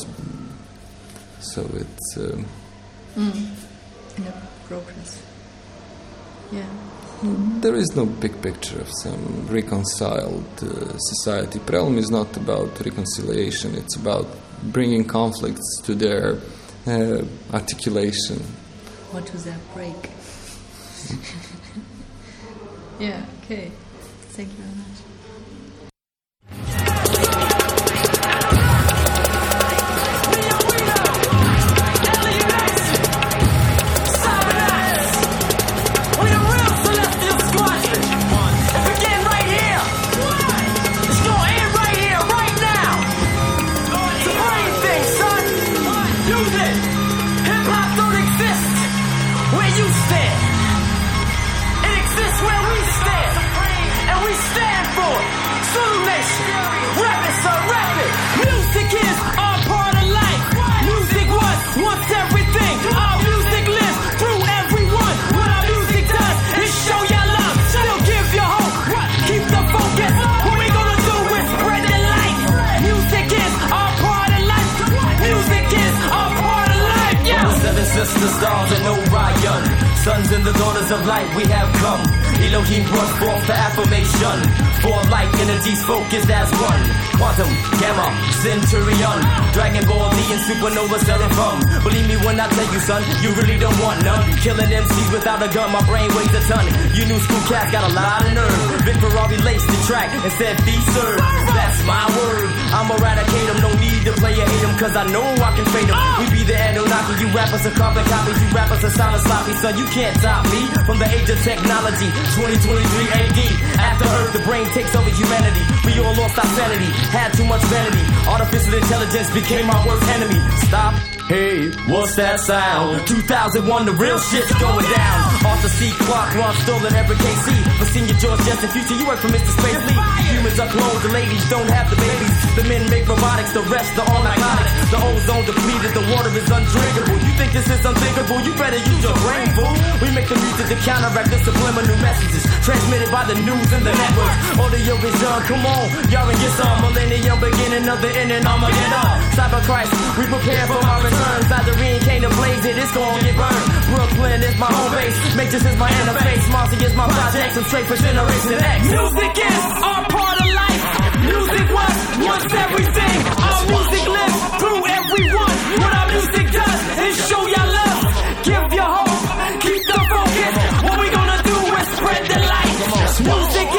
So it's uh, mm. yeah, progress. Yeah. There is no big picture of some reconciled uh, society. Prelom is not about reconciliation. It's about bringing conflicts to their uh, articulation. Or to their break. Yeah, okay. Thank you very much. The stars and Orion, sons and the daughters of light, we have come. Elohim brought forth the affirmation. For light energies focused as one. Quantum, Gamma, Centurion, Dragon Ball D and Supernova Seraphim. Believe me when I tell you, son, you really don't want none. Killing M Cs without a gun, my brain weighs a ton. You new school cats got a lot of nerve. Big Ferrari laced the track and said, be served. That's my word. I'm eradicate them, no need to play or hate them, cause I know I can fade them. We be the Anunnaki, you rappers are carbon copies, you rappers are silent sloppy, son, you can't top me. From the age of technology, twenty twenty-three A D. After Earth, the brain takes over humanity. We all lost our sanity, had too much vanity. Artificial intelligence became our worst enemy. Stop. Hey, what's that sound? two thousand one, the real shit's going down. Arthur C. Clarke, Ron Stolen, Eric K C. For Senior George Justin Future, you work for Mister Space Lee. Humans are cloned, the ladies don't have the babies. The men make robotics, the rest are all narcotics. The ozone depleted, the water is undrinkable. You think this is unthinkable? You better use your brain, fool. We make the music to counteract the subliminal messages transmitted by the news and the networks. Audio is young, come on, y'all can get some. Millennium beginning of the end and Armageddon. Cyber Christ, we prepare for our return. Nazarene came to blaze it, it's gon' get burned. Brooklyn is my home base, Matrix is my interface, Marcy is my project, I'm straight for Generation X. Music is our part of life. Music was once everything. Our music lives through everyone. What our music does is show y'all love, give you hope, keep the focus. What we gonna do is spread the light. Music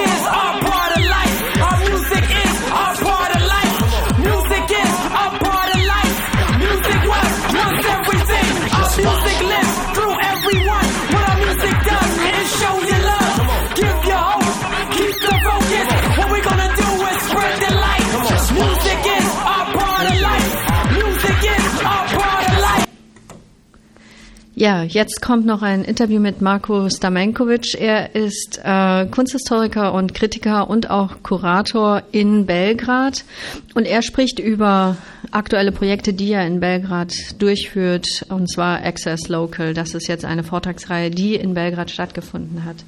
Ja, jetzt kommt noch ein Interview mit Marko Stamenkovic. Er ist äh, Kunsthistoriker und Kritiker und auch Kurator in Belgrad. Und er spricht über aktuelle Projekte, die er in Belgrad durchführt, und zwar Access Local. Das ist jetzt eine Vortragsreihe, die in Belgrad stattgefunden hat.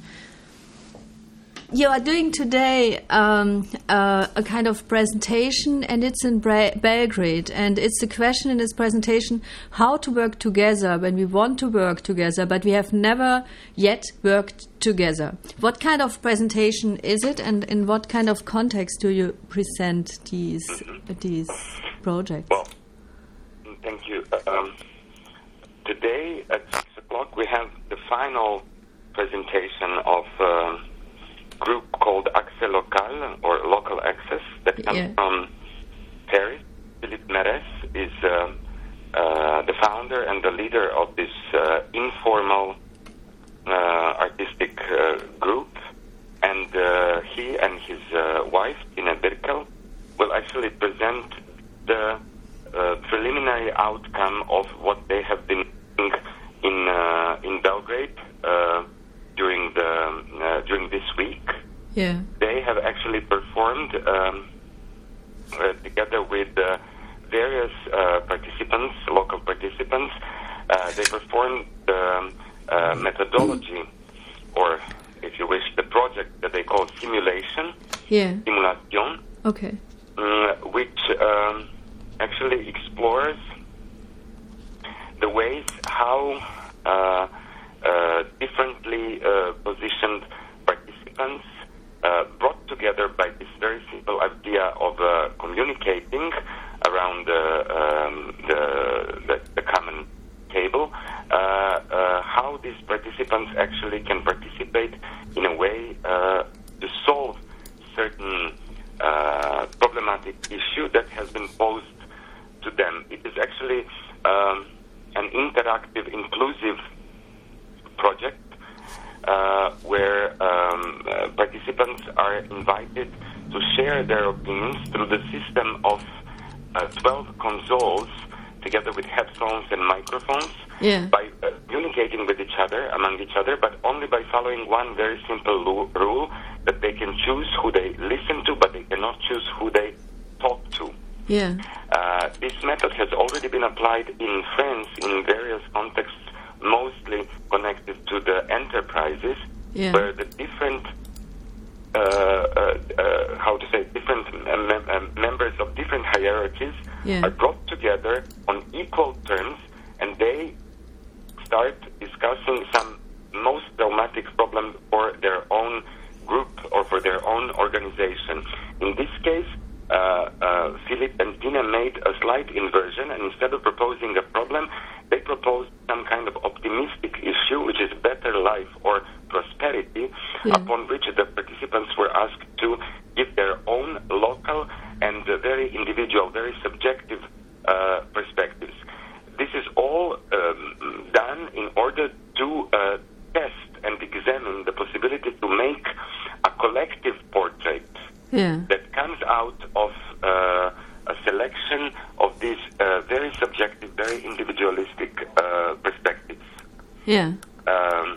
You are doing today um, uh, a kind of presentation, and it's in Bra- Belgrade. And it's the question in this presentation how to work together when we want to work together, but we have never yet worked together. What kind of presentation is it, and in what kind of context do you present these uh, these projects? Well, thank you. Um, today at six o'clock we have the final presentation of. Uh, group called Access Local, or Local Access, that comes yeah. from Paris. Philippe Meres is uh, uh, the founder and the leader of this uh, informal uh, artistic uh, group, and uh, he and his uh, wife, Tina Birkel, will actually present the uh, preliminary outcome of what they have been doing in uh, in Belgrade uh, during the uh, during this week. Yeah. They have actually performed um, uh, together with uh, various uh, participants, local participants. Uh, they performed the um, uh, methodology, or if you wish, the project that they call simulation. Yeah. Simulation. Okay. Uh, which um, actually explores the ways how uh, uh, differently uh, positioned participants uh, brought together by this very simple idea of uh, communicating around uh, um, the, the, the common table, uh, uh, how these participants actually can participate in a way uh, to solve certain uh, problematic issue that has been posed to them. It is actually um, an interactive, inclusive project uh, where um, uh, participants are invited to share their opinions through the system of uh, twelve consoles together with headphones and microphones, yeah. by uh, communicating with each other, among each other, but only by following one very simple lu- rule that they can choose who they listen to, but they cannot choose who they talk to. Yeah. Uh, this method has already been applied in France in various contexts, mostly connected to the enterprises, yeah. where the different, uh, uh, uh, how to say, different uh, mem- uh, members of different hierarchies yeah. are brought together on equal terms, and they start discussing some most traumatic problem for their own group or for their own organization. In this case, uh, uh, Philip and Tina made a slight inversion, and instead of proposing a problem, they proposed some kind of optimistic issue, which is better life or prosperity, yeah. upon which the participants were asked to give their own local and uh, very individual, very subjective uh, perspectives. This is all um, done in order to uh, test and examine the possibility to make a collective portrait yeah. that comes out of uh, a selection of these uh, very subjective, very individualistic uh, perspectives. Yeah. Um,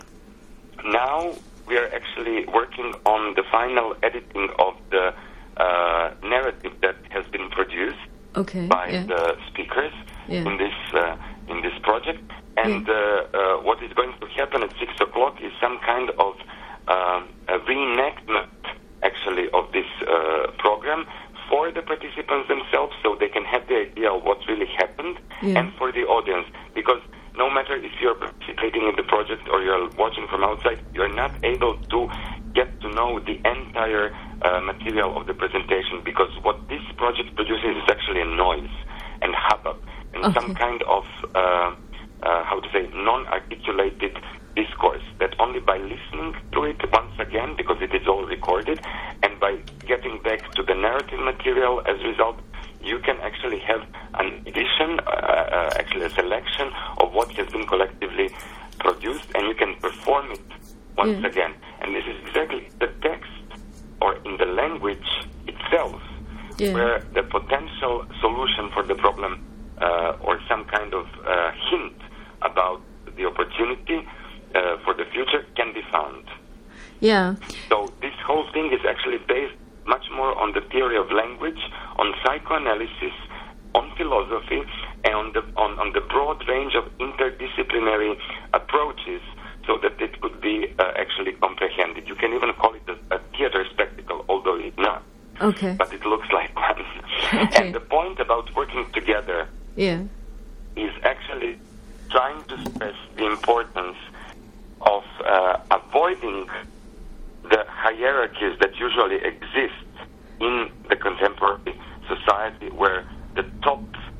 now we are actually working on the final editing of the uh, narrative that has been produced okay. by yeah. the speakers yeah. in this uh, in this project. And yeah. uh, uh, what is going to happen at six o'clock is some kind of um, a reenactment, actually, of this uh, program for the participants themselves, so they can have the idea of what really happened, yeah. and for the audience, because no matter if you're participating in the project or you're watching from outside, you're not able to get to know the entire uh, material of the presentation, because what this project produces is actually a noise and hubbub and okay. some kind of uh, uh, how to say non-articulated discourse that only by listening to it once again, because it is all recorded, and by getting back to the narrative material as a result, you can actually have an edition, uh, uh, actually a selection of what has been collectively produced, and you can perform it once yeah. again. And this is exactly the text, or in the language itself, yeah. where the potential solution for the problem uh, or some kind of uh, hint about the opportunity Yeah. So this whole thing is actually based much more on the theory of language, on psychoanalysis, on philosophy, and on the on, on the broad range of interdisciplinary approaches, so that it could be uh, actually comprehended. You can even call it a, a theater spectacle, although it's not. Okay. But it looks like one. Okay. And the point about working together Yeah. is actually trying to stress the importance of uh, avoiding the hierarchies that usually exist in the contemporary society, where the top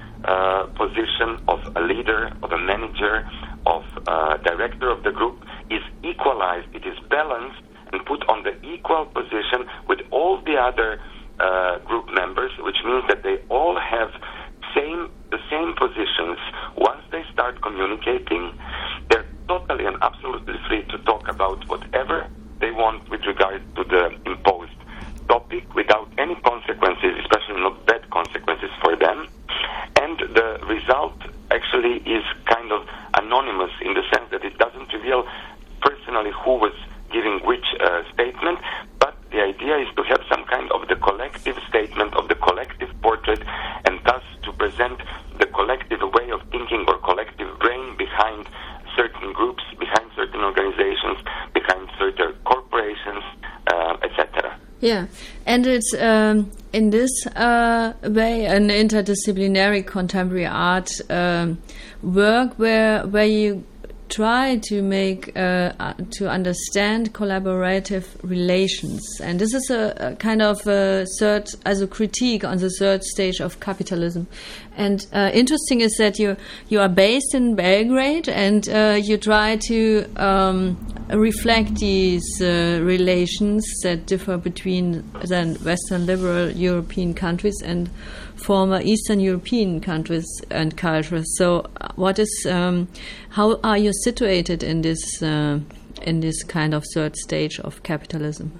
uh, position of a leader, of a manager, of a director of the group is equalized, it is balanced and put on the equal position with all the other uh, group members, which means that they all have same the same positions. Once they start communicating, they're totally and absolutely free to talk about whatever they want with regard to the imposed topic without any consequences, especially not bad consequences for them. And the result actually is kind of anonymous in the sense that it doesn't reveal personally who was giving which uh, statement, but the idea is to have some kind of the collective statement, of the collective portrait, and thus to present the collective way of thinking or collective brain behind certain groups, behind certain organizations, behind certain corporations, uh, et cetera. Yeah, and it's um, in this uh, way an interdisciplinary contemporary art um, work where where you try to make uh, uh, to understand collaborative relations, and this is a, a kind of a third, as a critique on the third stage of capitalism. And uh, interesting is that you you are based in Belgrade, and uh, you try to um, reflect these uh, relations that differ between then Western liberal European countries and former Eastern European countries and cultures. So, uh, what is um, how are you situated in this uh, in this kind of third stage of capitalism?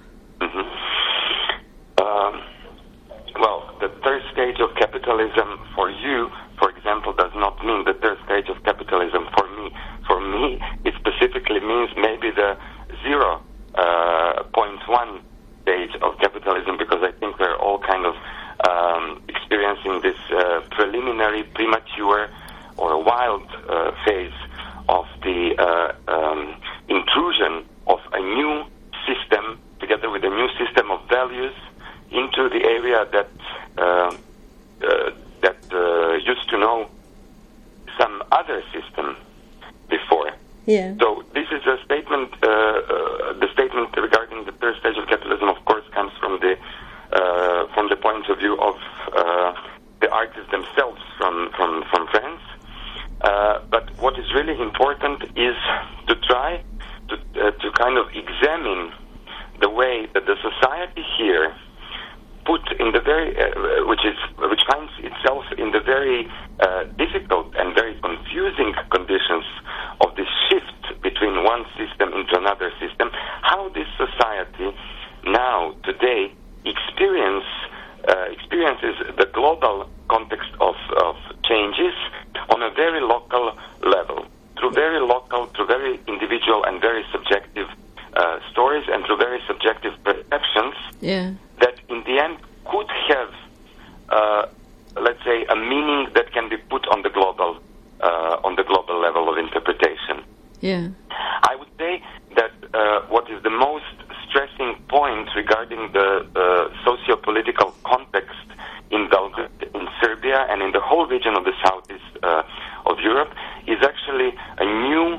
Mm-hmm. Um, well, the third stage of capitalism for you, for example, does not mean the third stage of capitalism for me. For me, it specifically means maybe the zero uh, point one stage of capitalism, because I think we're all kind of um, experiencing this uh, preliminary, premature, or wild uh, phase of the uh, um, intrusion of a new system, together with a new system of values, into the area that uh, uh, that uh, used to know some other system before. Yeah. So this is a statement. Uh, uh, the statement regarding the third stage of capitalism, of course, comes from the uh, from the point of view of uh, the artists themselves from from from France. Uh, but what is really important is to try to uh, to kind of examine the way that the society here put in the very, uh, which is which finds itself in the very uh, difficult and very confusing conditions of this shift between one system into another system. How this society now today experience uh, experiences the global context of, of changes on a very local level, through very local, through very individual and very subjective uh, stories, and through very subjective perceptions. Yeah. That in the end could have, uh, let's say, a meaning that can be put on the global, uh, on the global level of interpretation. Yeah. I would say that uh, what is the most stressing point regarding the uh, socio-political context in Belgrade, in Serbia, and in the whole region of the southeast uh, of Europe is actually a new,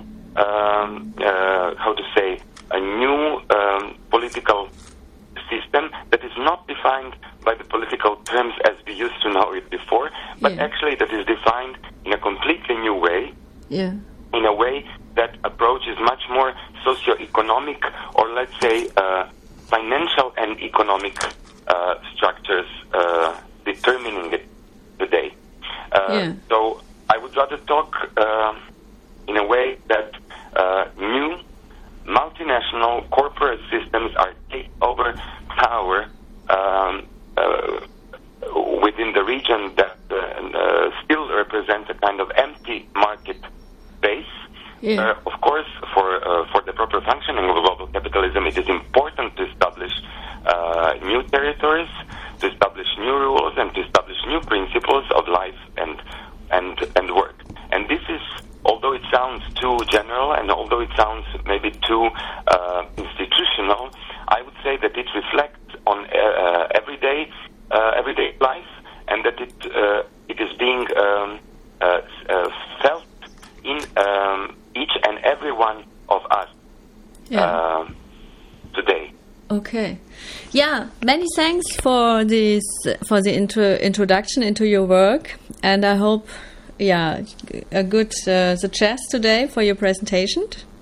um, uh, how to say, a new um, political system that is not defined by the political terms as we used to know it before, but Yeah. actually that is defined in a completely new way, Yeah. in a way that approaches much more socio-economic, or let's say uh, financial and economic uh, structures uh, determining it today. Uh, Yeah. So I would rather talk uh, in a way that uh, new multinational corporate systems are taking over power um, uh, within the region that uh, uh, still represents a kind of empty market space. Yeah. Uh, of course, for uh, for the proper functioning of global capitalism, it is important new territories, to establish new rules, and to establish new principles of life and and and work. And this is, although it sounds too general, and although it sounds maybe too uh, institutional, I would say that it reflects on uh, everyday uh, everyday life, and that it uh, it is being um, uh, uh, felt in um, each and every one of us Yeah. uh, today. Okay. Yeah, many thanks for this for the intro, introduction into your work, and I hope, yeah, a good uh, success today for your presentation.